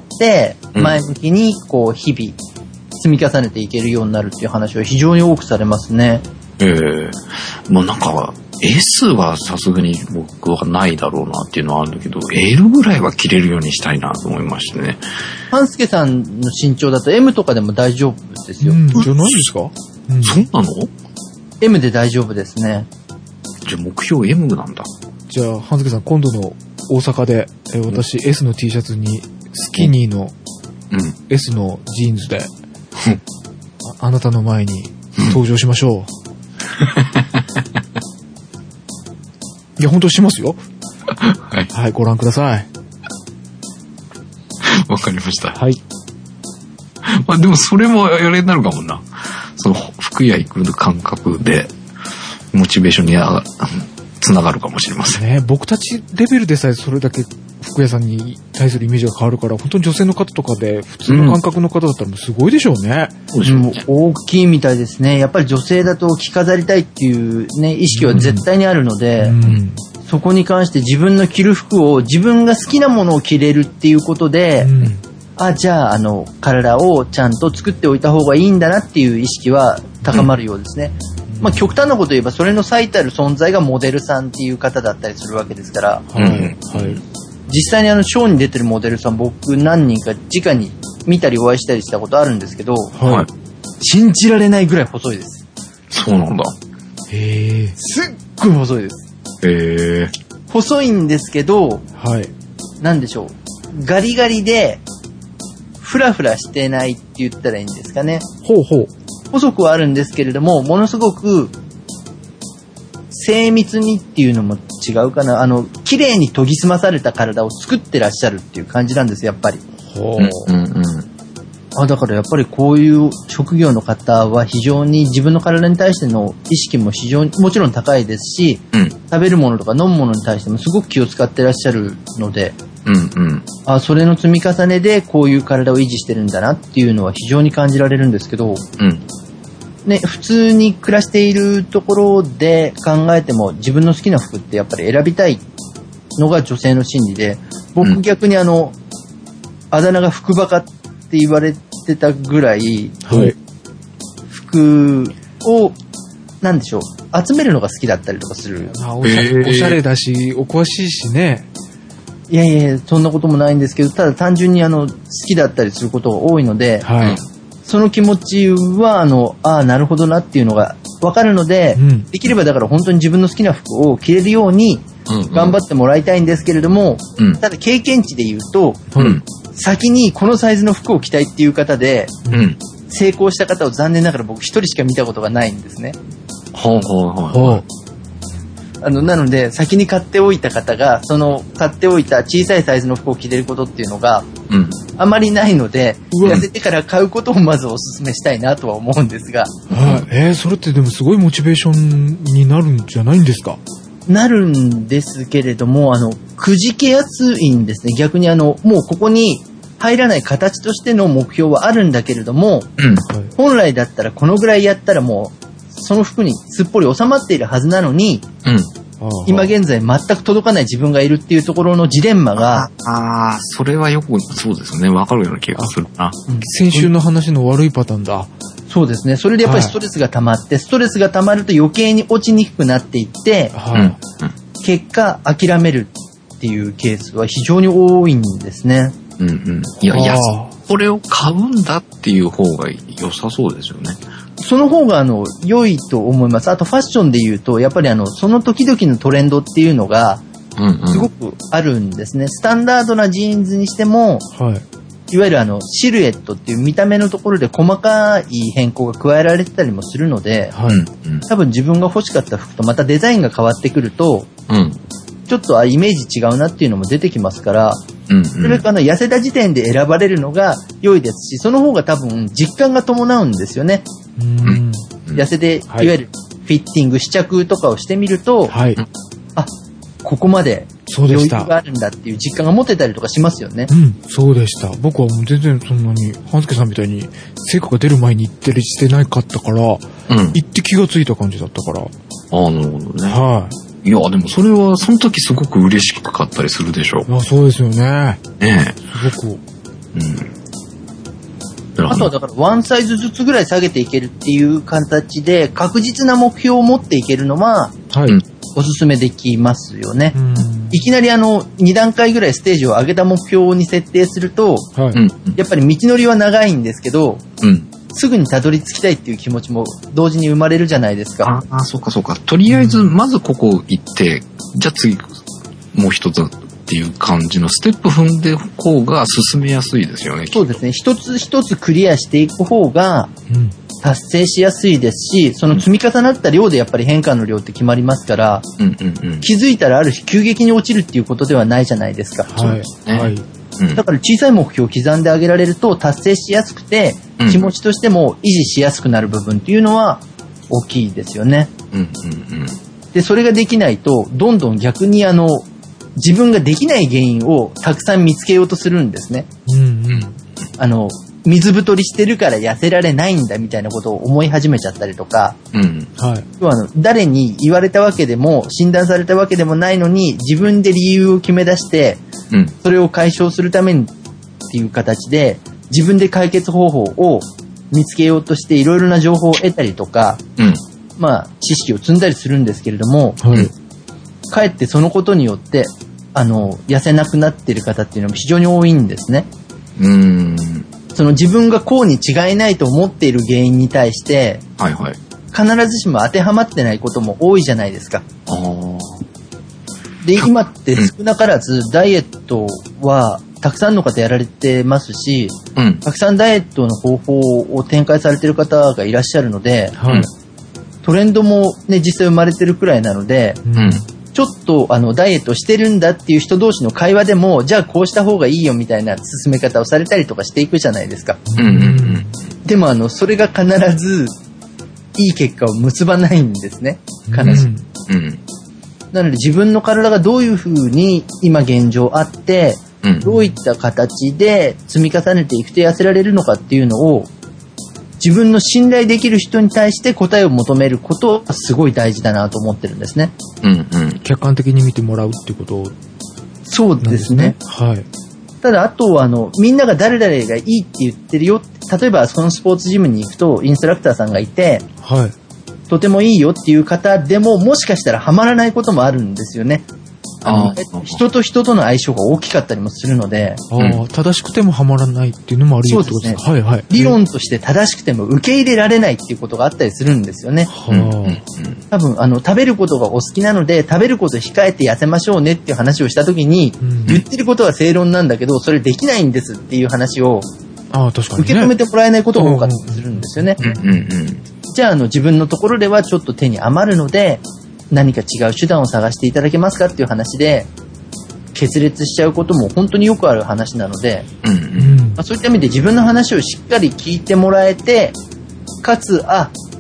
前向きに、こう、日々、積み重ねていけるようになるっていう話を非常に多くされますね。 ええー。まあなんか、S はさすがに僕はないだろうなっていうのはあるんだけど、L ぐらいは着れるようにしたいなと思いましたね。 半助さんの身長だと エム とかでも大丈夫ですよ。 うん、じゃないですか、 うん、そうなの ?エム で大丈夫ですね。 じゃあ目標 エム なんだ。 じゃあ、半助さん今度の大阪で、え私、うん、S の T シャツにスキニーの S のジーンズで、うん、あ, あなたの前に登場しましょう。うん、いや、本当しますよ。はい。はい、ご覧ください。 わかりました。 はい。 まあでもそれもあれになるかもな。その服屋行く感覚で、モチベーションにあつながるかもしれませんね。僕たちレベルでさえそれだけ服屋さんに対するイメージが変わるから、本当に女性の方とかで普通の感覚の方だったらもうすごいでしょうね。 うん、そうですね。大きいみたいですね。やっぱり女性だと着飾りたいっていうね、意識は絶対にあるので、うんうん、そこに関して自分の着る服を自分が好きなものを着れるっていうことで、うん、あ、じゃあ、あの、体をちゃんと作っておいた方がいいんだなっていう意識は高まるようですね。うん、まあ、極端なこと言えば、それの最たる存在がモデルさんっていう方だったりするわけですから、はい、はい。実際にあの、ショーに出てるモデルさん、僕何人か直に見たりお会いしたりしたことあるんですけど、はい。信じられないぐらい細いです。 そうなんだ。 へー。 すっごい細いです。 へー。 細いんですけど、はい。なんでしょう。ガリガリで、フラフラしてないって言ったらいいんですかね。 ほうほう。 細くはあるんですけれども、ものすごく精密にっていうのも違うかな。あの、綺麗に研ぎ澄まされた体を作ってらっしゃるっていう感じなんです、やっぱり。ほう。うんうん。あ、だからやっぱりこういう職業の方は非常に自分の体に対しての意識も非常にもちろん高いですし、うん、食べるものとか飲むものに対してもすごく気を使ってらっしゃるので、うんうん、あ、それの積み重ねでこういう体を維持してるんだなっていうのは非常に感じられるんですけど、うんね、普通に暮らしているところで考えても自分の好きな服ってやっぱり選びたいのが女性の心理で、僕逆にあの、うん、あだ名が服バカって言われてたぐらい、はい、服をなんでしょう、集めるのが好きだったりとかする。 あ、おしゃれ、おしゃれだしお詳しいしね。 いやいや、そんなこともないんですけど、ただ単純にあの好きだったりすることが多いので、はい、その気持ちはあの、ああなるほどなっていうのが分かるので、うん、できればだから本当に自分の好きな服を着れるように頑張ってもらいたいんですけれども、うんうん、ただ経験値で言うと、うん、先にこのサイズの服を着たいっていう方で、うん、成功した方を残念ながら僕一人しか見たことがないんですね。ほうほうほうほう。あの、なので、先に買っておいた方が、その、買っておいた小さいサイズの服を着れることっていうのが、うん、あまりないので、痩せてから買うことをまずお勧めしたいなとは思うんですが。 はい、えー、それってでもすごいモチベーションになるんじゃないんですか？ なるんですけれども、あの、くじけやすいんですね。逆にあの、もうここに入らない形としての目標はあるんだけれども、 うん。 本来だったらこのぐらいやったらもう、その服にすっぽり収まっているはずなのに、 うん。 今現在全く届かない自分がいるっていうところのジレンマが、 ああ、それはよく、そうですよね。わかるような気がするな。 先週の話の悪いパターンだ。 そうですね。それでやっぱりストレスが溜まって、はい、ストレスが溜まると余計に落ちにくくなっていって、はい、結果諦めるっていうケースは非常に多いんですね。 うんうん。いやいや、これを買うんだっていう方が良さそうですよね。 その方があの良いと思います。あとファッションで言うと、やっぱりあのその時々のトレンドっていうのがすごくあるんですね。うんうん、スタンダードなジーンズにしても、はい、いわゆるあのシルエットっていう見た目のところで細かい変更が加えられてたりもするので、はい、多分自分が欲しかった服とまたデザインが変わってくると、うん、ちょっとあイメージ違うなっていうのも出てきますから、うんうん、それから痩せた時点で選ばれるのが良いですし、その方が多分実感が伴うんですよね。うん、痩せて、はい、いわゆるフィッティング試着とかをしてみると、はい、あ、ここまで余裕があるんだっていう実感が持てたりとかしますよね。 うん、そうでした。僕はもう全然そんなに半助さんみたいに成果が出る前に行ってるしてないかったから、うん、行って気がついた感じだったから。ああ、なるほどね。はい。いや、でもそれはその時すごく嬉しかったりするでしょう。 あ、そうですよね。 ねえ。すごく。うん。 あとはだからワンサイズずつぐらい下げていけるっていう形で確実な目標を持っていけるのは、はい、おすすめできますよね。いきなりあのに段階ぐらいステージを上げた目標に設定すると、はい、やっぱり道のりは長いんですけど、うん、すぐにたどり着きたいっていう気持ちも同時に生まれるじゃないですか。 ああ、そうかそうか。とりあえずまずここ行って、じゃあ次もう一つっていう感じのステップ踏んで方が進めやすいですよね。 そうですね。一つ一つクリアしていく方が達成しやすいですし、その積み重なった量でやっぱり変化の量って決まりますから、うんうんうん、気づいたらある日急激に落ちるっていうことではないじゃないですか。 はい。ね、はい。 だから小さい目標を刻んであげられると達成しやすくて、うん、気持ちとしても維持しやすくなる部分っていうのは大きいですよね。うんうんうん、で、それができないとどんどん逆にあの自分ができない原因をたくさん見つけようとするんですね。うんうん、あの水太りしてるから痩せられないんだみたいなことを思い始めちゃったりとか、うんはい、要はあの誰に言われたわけでも診断されたわけでもないのに自分で理由を決め出して、うん、それを解消するためにっていう形で自分で解決方法を見つけようとしていろいろな情報を得たりとか、うん、まあ知識を積んだりするんですけれども、はい、かえってそのことによってあの痩せなくなっている方っていうのも非常に多いんですね。うーんその自分がこうに違いないと思っている原因に対して、はいはい、必ずしも当てはまってないことも多いじゃないですか。あで今って少なからずダイエットはたくさんの方やられてますし、うん、たくさんダイエットの方法を展開されている方がいらっしゃるので、はい、トレンドも、ね、実際生まれてるくらいなので、うんちょっとあのダイエットしてるんだっていう人同士の会話でもじゃあこうした方がいいよみたいな進め方をされたりとかしていくじゃないですか、うんうんうん、でもあのそれが必ずいい結果を結ばないんですね悲しく、うんうん、なので自分の体がどういうふうに今現状あって、うん、どういった形で積み重ねていくと痩せられるのかっていうのを自分の信頼できる人に対して答えを求めることがすごい大事だなと思ってるんですね。 うんうん。客観的に見てもらうっていうことなんですね。 そうですね。はい。ただあとはあのみんなが誰々がいいって言ってるよ。例えばそのスポーツジムに行くとインストラクターさんがいて、はい。とてもいいよっていう方でももしかしたらハマらないこともあるんですよね。あの人と人との相性が大きかったりもするので、 あ、うん、正しくてもハマらないっていうのもあるよってことですね。はいはい。 理論として正しくても受け入れられないっていうことがあったりするんですよね。はあ、多分あの食べることがお好きなので食べることを控えて痩せましょうねっていう話をしたときに、うん、言ってることは正論なんだけどそれできないんですっていう話をあ確かに、ね、受け止めてもらえないことが多かったりするんですよね。うんうんうん、じゃああの自分のところではちょっと手に余るので何か違う手段を探していただけますかっていう話で決裂しちゃうことも本当によくある話なので、うんうんまあ、そういった意味で自分の話をしっかり聞いてもらえてかつあ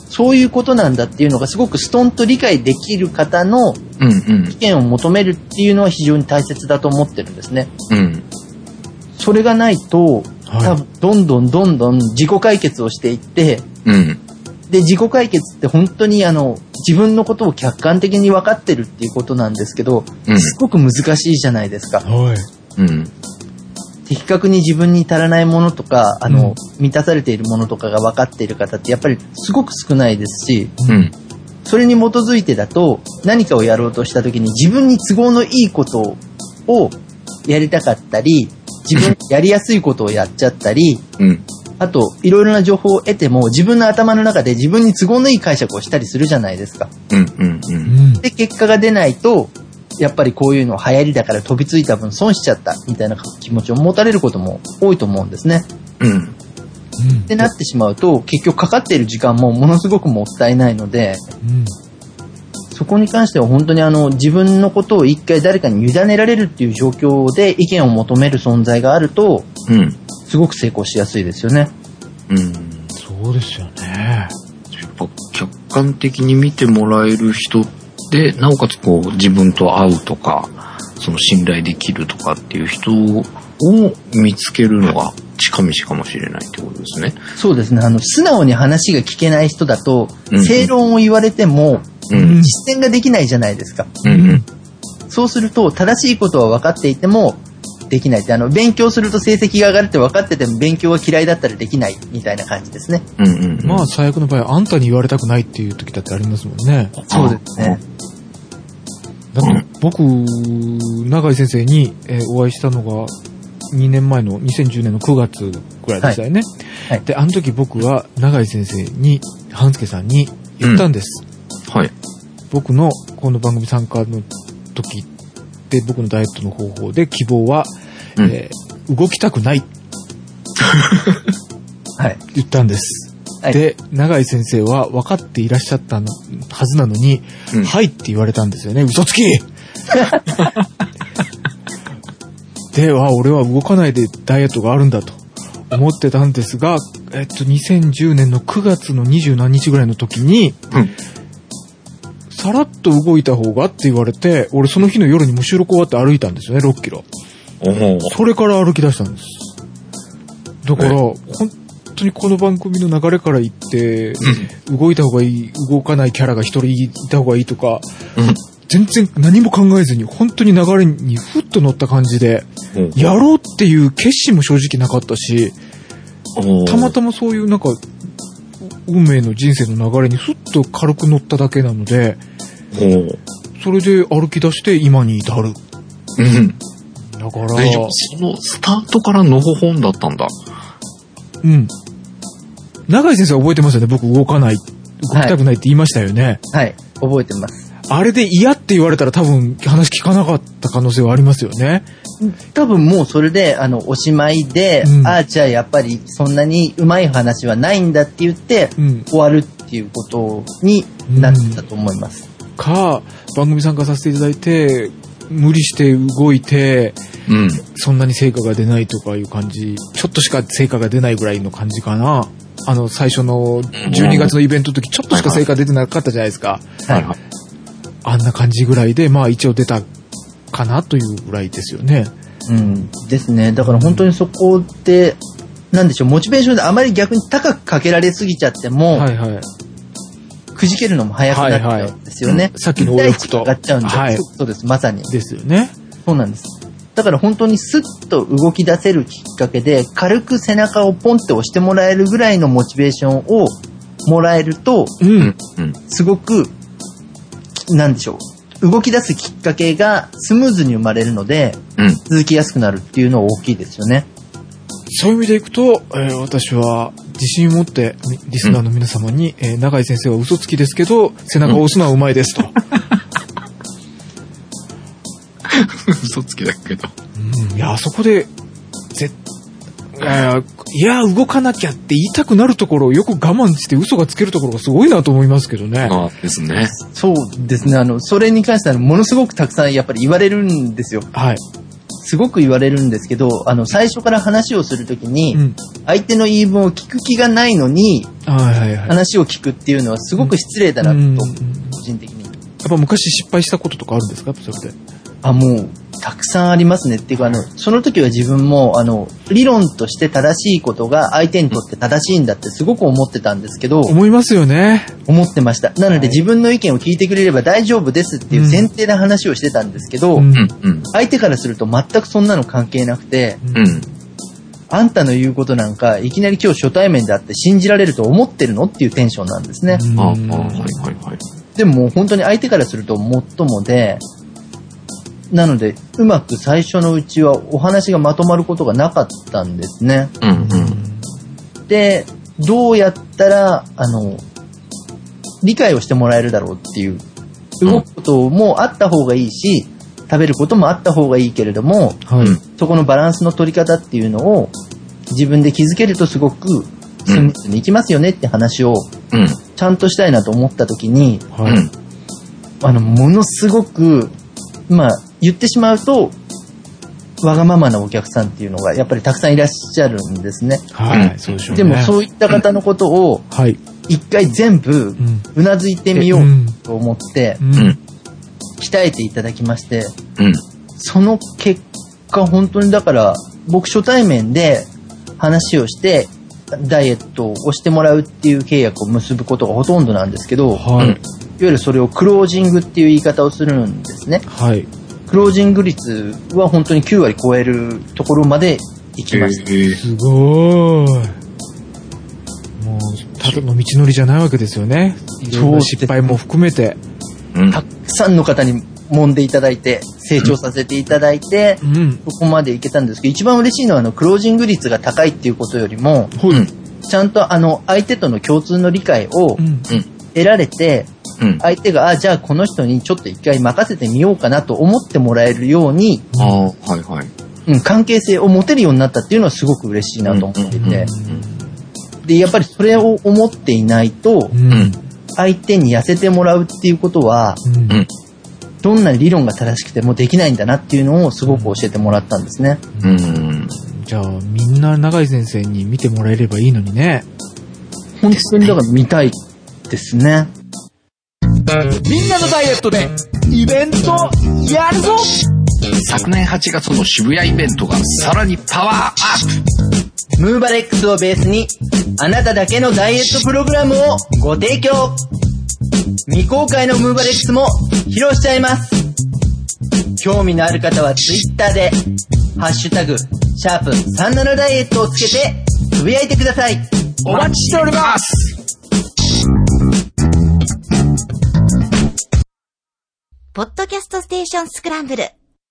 そういうことなんだっていうのがすごくストンと理解できる方の意見を求めるっていうのは非常に大切だと思ってるんですね。 うん。 それがないと、多分どんどんどんどん自己解決をしていって、 うん。 で、自己解決って本当にあの、自分のことを客観的に分かってるっていうことなんですけど、うん、すごく難しいじゃないですか。 はい。 うん。 的確に自分に足らないものとか、あの、うん、満たされているものとかが分かっている方ってやっぱりすごく少ないですし、 うん、 それに基づいてだと何かをやろうとした時に自分に都合のいいことをやりたかったり、自分やりやすいことをやっちゃったり、 うん、 あといろいろな情報を得ても自分の頭の中で自分に都合のいい解釈をしたりするじゃないですか。 うんうんうん、 で、結果が出ないと、やっぱりこういうの流行りだから飛びついた分損しちゃったみたいな気持ちを持たれることも多いと思うんですね。 うん。 ってなってしまうと、結局かかっている時間もものすごくもったいないので、うん、そこに関しては本当にあの自分のことを一回誰かに委ねられるっていう状況で意見を求める存在があると、 うん、 すごく成功しやすいですよね。 うん、そうですよね。 やっぱ客観的に見てもらえる人で、なおかつこう自分と合うとか、その信頼できるとかっていう人を見つけるのが近道かもしれないってことですね。 そうですね。あの素直に話が聞けない人だと、うん、正論を言われても、うん、実践ができないじゃないですか。 うんうん、 そうすると正しいことは分かっていてもできないって、あの勉強すると成績が上がるって分かってても勉強が嫌いだったらできないみたいな感じですね。 うんうんうん、 まあ最悪の場合あんたに言われたくないっていう時だってありますもんね。 そうですね。 だって僕永井先生に、えー、お会いしたのがにねんまえのにせんじゅうねんのくがつぐらいでしたよね。 はいはい、 であの時僕は永井先生に半助さんに言ったんです。 うん、はい。 僕のこの番組参加の時で僕のダイエットの方法で希望は、うん、えー、動きたくないはい言ったんです、 はい、 で永井先生は分かっていらっしゃったのはずなのに、うん、はいって言われたんですよね。嘘つきでは俺は動かないでダイエットがあるんだと思ってたんですが、えっとにせんじゅうねんのくがつのにじゅうなんにちぐらいの時に、うん、さらっと動いた方がって言われて、俺その日の夜にも収録終わって歩いたんですよね、ろっキロ。それから歩き出したんです。だから、本当にこの番組の流れから言って、うん、動いた方がいい、動かないキャラが一人いた方がいいとか、うん、全然何も考えずに、本当に流れにふっと乗った感じで、うん、やろうっていう決心も正直なかったし、たまたまそういうなんか、運命の人生の流れにふっと軽く乗っただけなので、それで歩き出して今に至る。 うん。 だから、 そのスタートからのほほんだったんだ。 うん。永井先生は覚えてますよね。僕動かない、動きたくないって言いましたよね。 はい、はい、覚えてます。 あれで嫌って言われたら多分話聞かなかった可能性はありますよね。 多分もうそれであのおしまいで、うん、ああじゃあやっぱりそんなにうまい話はないんだって言って、うん、終わるっていうことになってたと思います。 うん、か番組参加させていただいて無理して動いて、うん、そんなに成果が出ないとかいう感じ、ちょっとしか成果が出ないぐらいの感じかな。あの最初のじゅうにがつのイベントの時ちょっとしか成果出てなかったじゃないですか。 はいはい、 あんな感じぐらいでまあ一応出たかなというぐらいですよね。 うんですね。だから本当にそこで、なんでしょう、モチベーションであまり逆に高くかけられすぎちゃっても、 はいはい、 くじけるのも早くなっちゃうんですよね。はいはい、 さっきの往復と上がっちゃうんで、はい、そ, そうですまさにですよね。 そうなんです。だから本当にスッと動き出せるきっかけで軽く背中をポンって押してもらえるぐらいのモチベーションをもらえると、 うんうん、すごくなんでしょう、動き出すきっかけがスムーズに生まれるので、うん、続きやすくなるっていうのは大きいですよね。 そういう意味でいくと、えー、私は自信を持ってリスナーの皆様に、うん、えー、永井先生は嘘つきですけど背中を押すのはうまいですと、 うん、嘘つきだけど、 うん、いやあそこでぜ、えー、いや動かなきゃって言いたくなるところをよく我慢して嘘がつけるところがすごいなと思いますけどね。 あですね。 そうですね。あのそれに関してはものすごくたくさんやっぱり言われるんですよ。 はい。 すごく言われるんですけど、あの最初から話をするときに、うん、相手の言い分を聞く気がないのに、 はいはいはい。 話を聞くっていうのはすごく失礼だなと、うん、個人的に。 やっぱ昔失敗したこととかあるんですか、それで。 あ、もう、たくさんありますね。っていうか、あの、その時は自分も、あの、理論として正しいことが相手にとって正しいんだってすごく思ってたんですけど。 思いますよね。 思ってました。なので自分の意見を聞いてくれれば大丈夫ですっていう前提な話をしてたんですけど、うん、相手からすると全くそんなの関係なくて、うん、あんたの言うことなんか、いきなり今日初対面であって信じられると思ってるのっていうテンションなんですね。 ああ、はいはいはい。 でも本当に相手からするともっともで、なので、うまく最初のうちはお話がまとまることがなかったんですね。うんうん、で、どうやったら、あの、理解をしてもらえるだろうっていう、動くこともあった方がいいし、食べることもあった方がいいけれども、はい、そこのバランスの取り方っていうのを自分で気づけるとすごくスムーズにいきますよねって話をちゃんとしたいなと思った時に、はい、あの、ものすごく、まあ、言ってしまうと、わがままなお客さんっていうのがやっぱりたくさんいらっしゃるんですね。はい、そうでしょうね。でもそういった方のことを、一回全部うなずいてみようと思って、鍛えていただきまして、その結果本当にだから僕初対面で話をしてダイエットをしてもらうっていう契約を結ぶことがほとんどなんですけど、はい、いわゆるそれをクロージングっていう言い方をするんですね。はい。クロージング率は本当にきゅうわり超えるところまで行きました。えー、 すごーい。もう、ただの道のりじゃないわけですよね。そう失敗も含めて。 たくさんの方に揉んでいただいて、成長させていただいて、うん、そこまでいけたんですけど、一番嬉しいのはあのクロージング率が高いっていうことよりも、うん、ちゃんとあの相手との共通の理解を得られて、うん、相手が、あ、じゃあこの人にちょっと一回任せてみようかなと思ってもらえるように、あ、はいはい。うん、関係性を持てるようになったっていうのはすごく嬉しいなと思っていて、で、やっぱりそれを思っていないと、うん、相手に痩せてもらうっていうことは、うん、どんな理論が正しくてもできないんだなっていうのをすごく教えてもらったんですね。うん、 じゃあみんな永井先生に見てもらえればいいのにね。 本当にだから見たいですね。 みんなのダイエットでイベントやるぞ。 昨年はちがつの渋谷イベントがさらにパワーアップ。ムーバレックスをベースにあなただけのダイエットプログラムをご提供。未公開のムーバレックスも披露しちゃいます。興味のある方はツイッターでハッシュタグシャープさんじゅうななダイエットをつけてつぶやいてください。 お待ちしております。 ポッドキャストステーションスクランブル。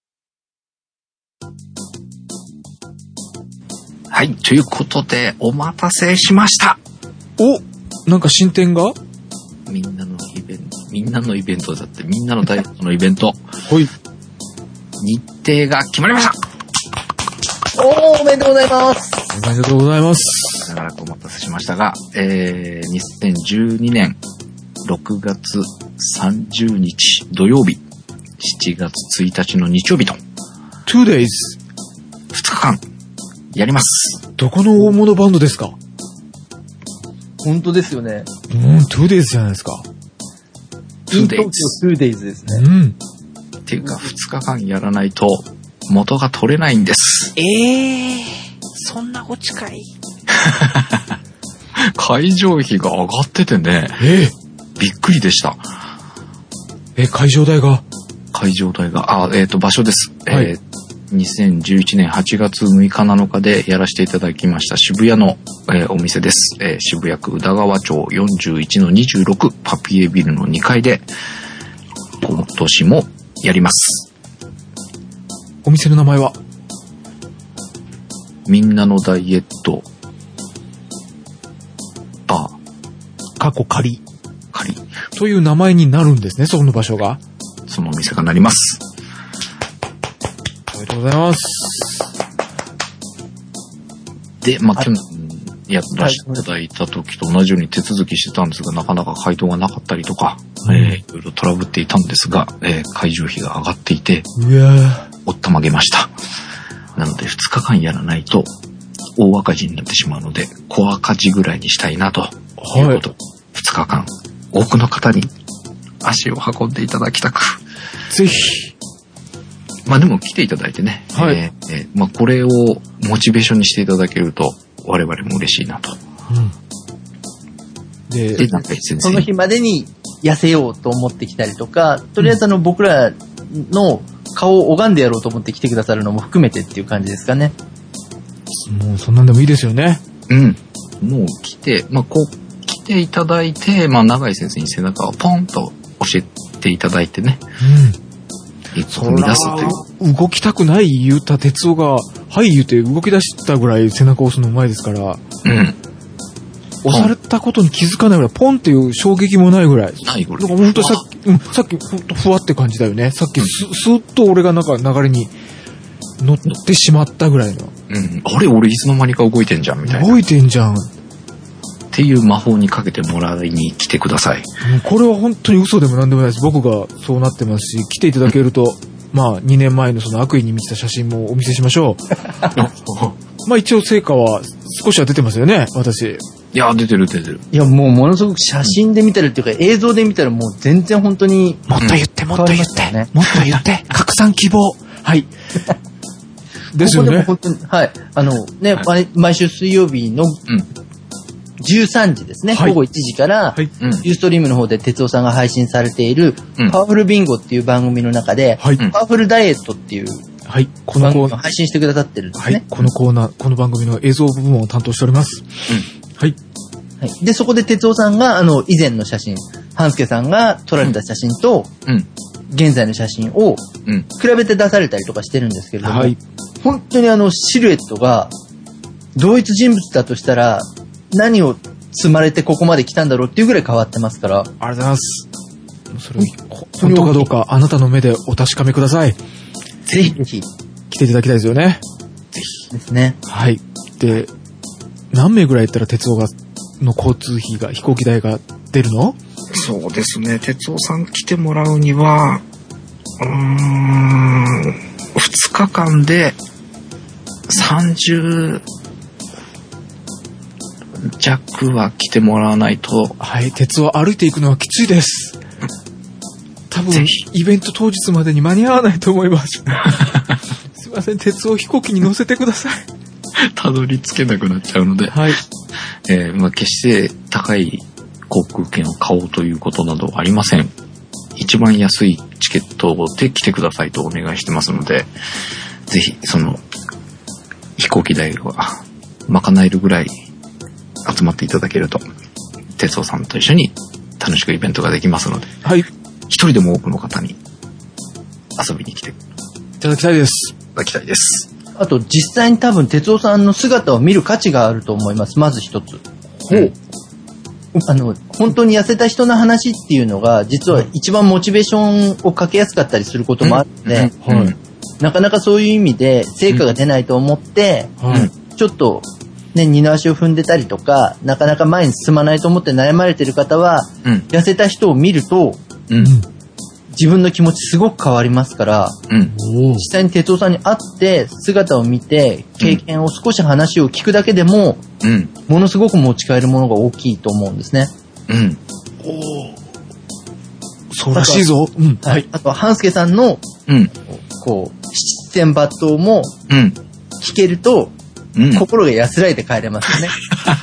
はい、ということでお待たせしました。 お、なんか進展が？ みんなのイベント、みんなのイベントだってみんなのダイエットのイベント。はい。日程が決まりました。 おー、おめでとうございます。 おめでとうございます。 長らくお待たせしましたが、えー、にせんじゅうにねんろくがつさんじゅうにち土曜日、しちがつついたちの日曜日とツーデイズふつかかんやります。 どこの大物バンドですか？ 本当ですよね。 うん、ツーデイズ じゃないですか。 ツーデイズ。ツーデイズですね。うん。 っていうかふつかかんやらないと元が取れないんです。 えー、そんなお近い。 会場費が上がっててね。 えー、 びっくりでした。 え、会場代が会場代が、あ、えっと、場所です。はい、えー、にせんじゅういちねんはちがつむいかなのかでやらせていただきました渋谷の、えー、お店です。えー、渋谷区宇田川町 よんじゅういちのにじゅうろく パピエビルのにかいで今年もやります。 お店の名前はみんなのダイエットバー過去仮仮という名前になるんですね。その場所がそのお店がなります。 おめでとうございます。 で、まあ、去年やらせていただいた時と同じように手続きしてたんですが、なかなか回答がなかったりとか、うん、えー、いろいろトラブっていたんですが、えー、会場費が上がっていて、 うわおったまげました。なのでふつかかんやらないと大赤字になってしまうので、小赤字ぐらいにしたいなとということ、ふつかかん、多くの方に足を運んでいただきたく。 ぜひ。 まあでも来ていただいてね、 はいえーえーまあこれをモチベーションにしていただけると我々も嬉しいなと。 うん、で、 でなんか先生その日までに痩せようと思ってきたりとか、とりあえずあの僕らの顔を拝んでやろうと思って来てくださるのも含めてっていう感じですかね。 もうそんなんでもいいですよね。 うん。もう来て、まあこう来ていただいて、まあ永井先生に背中をポンと教えていただいてね。 うん。 一歩踏み出すという。 動きたくない言うた哲夫が、はい言うて動き出したぐらい背中を押すのうまいですから、 うん。 押されたことに気づかないぐらい、ポンっていう衝撃もないぐらい。 ないぐらい。 なんかほんとさっき、うん、さっきほんとふわって感じだよね。さっきス、スーッと俺がなんか流れに乗ってしまったぐらいの。 うん。あれ俺いつの間にか動いてんじゃんみたいな。 動いてんじゃん。 っていう魔法にかけてもらいに来てください。 これは本当に嘘でもなんでもないです。僕がそうなってますし、来ていただけると、まあにねんまえのその悪意に満ちた写真もお見せしましょう。まあ一応成果は少しは出てますよね、私。 いや、出てる出てる。 いや、もうものすごく写真で見たらっていうか映像で見たらもう全然本当に。 もっと言って、もっと言って、 ね、 もっと言って、拡散希望。はい。ですよね。 ここでも本当に、はい。あのね、はい、毎週水曜日の、うんじゅうさんじですね、はい、午後いちじから、はい、ユーストリームの方で哲夫さんが配信されている、うん、パワフルビンゴっていう番組の中で、はい、パワフルダイエットっていう、はい、このコーナー配信してくださってるんですね、はい。 このコーナー、この番組の映像部分を担当しております。うん、はい。 はい。で、そこで哲夫さんが、あの、以前の写真、半助さんが撮られた写真と、うん、現在の写真を、比べて出されたりとかしてるんですけれども、はい、本当にあの、シルエットが、同一人物だとしたら、何を積まれてここまで来たんだろうっていうぐらい変わってますから。 ありがとうございます。それを本当かどうかあなたの目でお確かめください。 ぜひぜひ来ていただきたいですよね。 ぜひですね。 はい。で、何名ぐらい行ったら鉄夫がの交通費が飛行機代が出るの？ そうですね。鉄夫さん来てもらうには、うーん、ふつかかんでさんじゅう弱は来てもらわないと。 はい、鉄を歩いていくのはきついです。多分、イベント当日までに間に合わないと思います。すいません、鉄を飛行機に乗せてください。 たどり着けなくなっちゃうので。 はい。 えー、まあ、決して高い航空券を買おうということなどありません。一番安いチケットで来てくださいとお願いしてますので、ぜひ、その、飛行機代は賄えるぐらい集まっていただけると、哲夫さんと一緒に楽しくイベントができますので、 はい。 一人でも多くの方に遊びに来ていただきたいです。 いただきたいです。 あと、実際に多分哲夫さんの姿を見る価値があると思います。まず一つ。 ほう。 あの、本当に痩せた人の話っていうのが、実は一番モチベーションをかけやすかったりすることもあるので、うんうんはい、なかなかそういう意味で成果が出ないと思って、うんはい、ちょっと、ね、二の足を踏んでたりとか、なかなか前に進まないと思って悩まれてる方は、うん、痩せた人を見ると、うん、自分の気持ちすごく変わりますから、うん、実際に哲夫さんに会って姿を見て経験を少し話を聞くだけでも、うん、ものすごく持ち帰るものが大きいと思うんですね。うん。 おそうらしいぞ。うん。 はい。あとは半助さんの、うん、こう七戦抜刀も聞けると、うん、心が安らいで帰れますよね。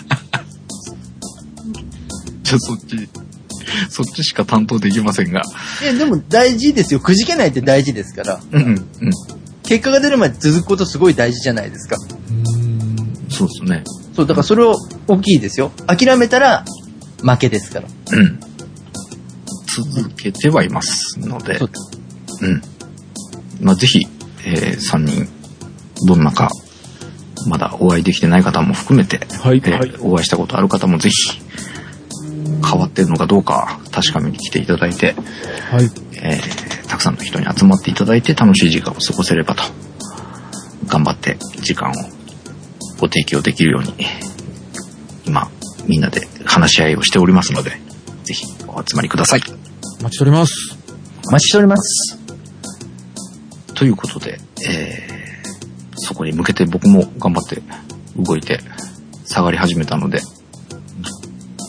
じゃあそっち。そっちしか担当できませんが。 いや、でも大事ですよ。くじけないって大事ですから。うんうんうん。結果が出るまで続くことすごい大事じゃないですか。 うーん。そうですね。 そう、だからそれを大きいですよ。諦めたら負けですから。 うん。続けてはいますので。そうです。うん。まあ、ぜひ、えー、さんにん、どんなか、まだお会いできてない方も含めて、はいえーはい、お会いしたことある方もぜひ、変わってるのかどうか確かめに来ていただいて、はいえー、たくさんの人に集まっていただいて楽しい時間を過ごせればと頑張って時間をご提供できるように今みんなで話し合いをしておりますのでぜひお集まりください。 お待ちしております。 お待ちしております。 ということで、えー、そこに向けて僕も頑張って動いて下がり始めたので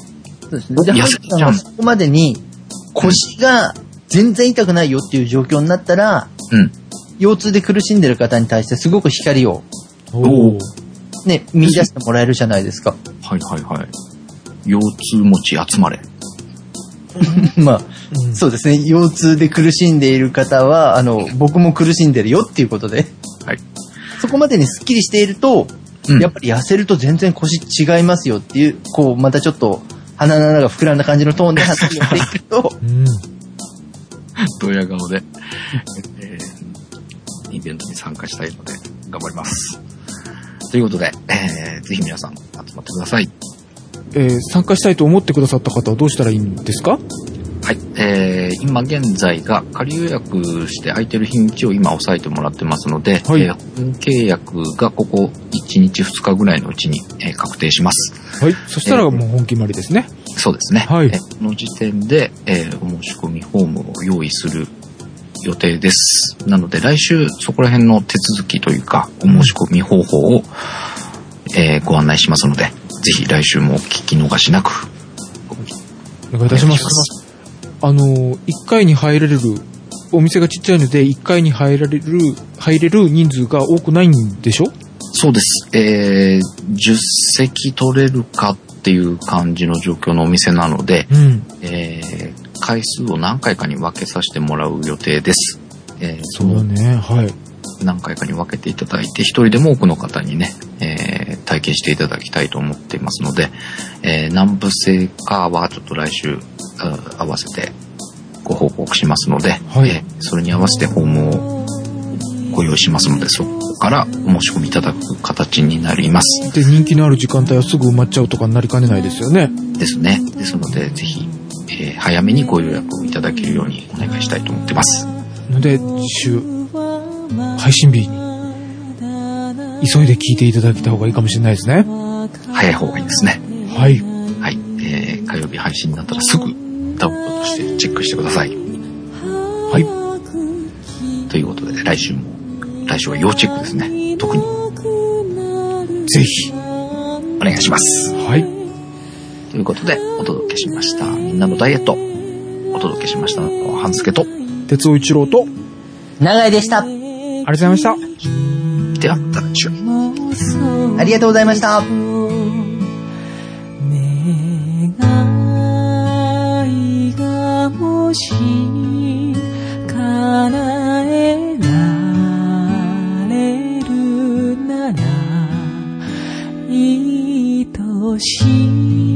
そうですね。で、ハルさんはそこまでに腰が全然痛くないよっていう状況になったら、うん。腰痛で苦しんでる方に対してすごく光を、おね、見出してもらえるじゃないですか。 はいはいはい。腰痛持ち集まれ。 まあ、うん、そうですね。腰痛で苦しんでいる方は、あの、僕も苦しんでるよっていうことで。はい。そこまでにスッキリしていると、うん、やっぱり痩せると全然腰違いますよっていう、こう、またちょっと、鼻の穴が膨らんだ感じのトーンで話をしていくと、うん、 ドヤ顔で、えー、イベントに参加したいので、頑張ります。ということで、えー、ぜひ皆さん集まってください。 えー、参加したいと思ってくださった方はどうしたらいいんですか？ はい、えー、今現在が仮予約して空いてる日にちを今押さえてもらってますので、はい、えー、本契約がここいちにちふつかぐらいのうちに、えー、確定します。 はい、そしたらもう本決まりですね。 えー、そうですね。はい。えー、この時点で、えー、お申し込みフォームを用意する予定です。なので来週そこら辺の手続きというかお申し込み方法を、えー、ご案内しますので、ぜひ来週もお聞き逃しなくお願いいたします。あの、いっかいに入れる、お店がちっちゃいのでいっかいに入られる、入れる人数が多くないんでしょ？ そうです。えー、じゅっせき取れるかっていう感じの状況のお店なので、うん、えー、回数を何回かに分けさせてもらう予定です。えー、 そうだね。はい。 何回かに分けていただいて、一人でも多くの方にね、えー、体験していただきたいと思っていますので、えー、南部製かはちょっと来週合わせてご報告しますので、はい、えー、それに合わせてフォームをご用意しますので、そこからお申し込みいただく形になります。 で、人気のある時間帯はすぐ埋まっちゃうとかになりかねないですよね。 ですね。ですので、ぜひ、えー、早めにご予約をいただけるようにお願いしたいと思ってます。 ので、週配信日に急いで聞いていただいた方がいいかもしれないですね。 早い方がいいですね。 はい。 はい。えー、火曜日配信になったらすぐダウンロードしてチェックしてください。 はい。 ということで、来週も、来週は要チェックですね。特に。 ぜひ。 お願いします。 はい。 ということで、お届けしました。みんなのダイエット。お届けしましたのは、半助と、 哲夫一郎と、 長井でした。 ありがとうございました。 では、また来週。 ありがとうございました。 願いがもし叶えられるなら愛しい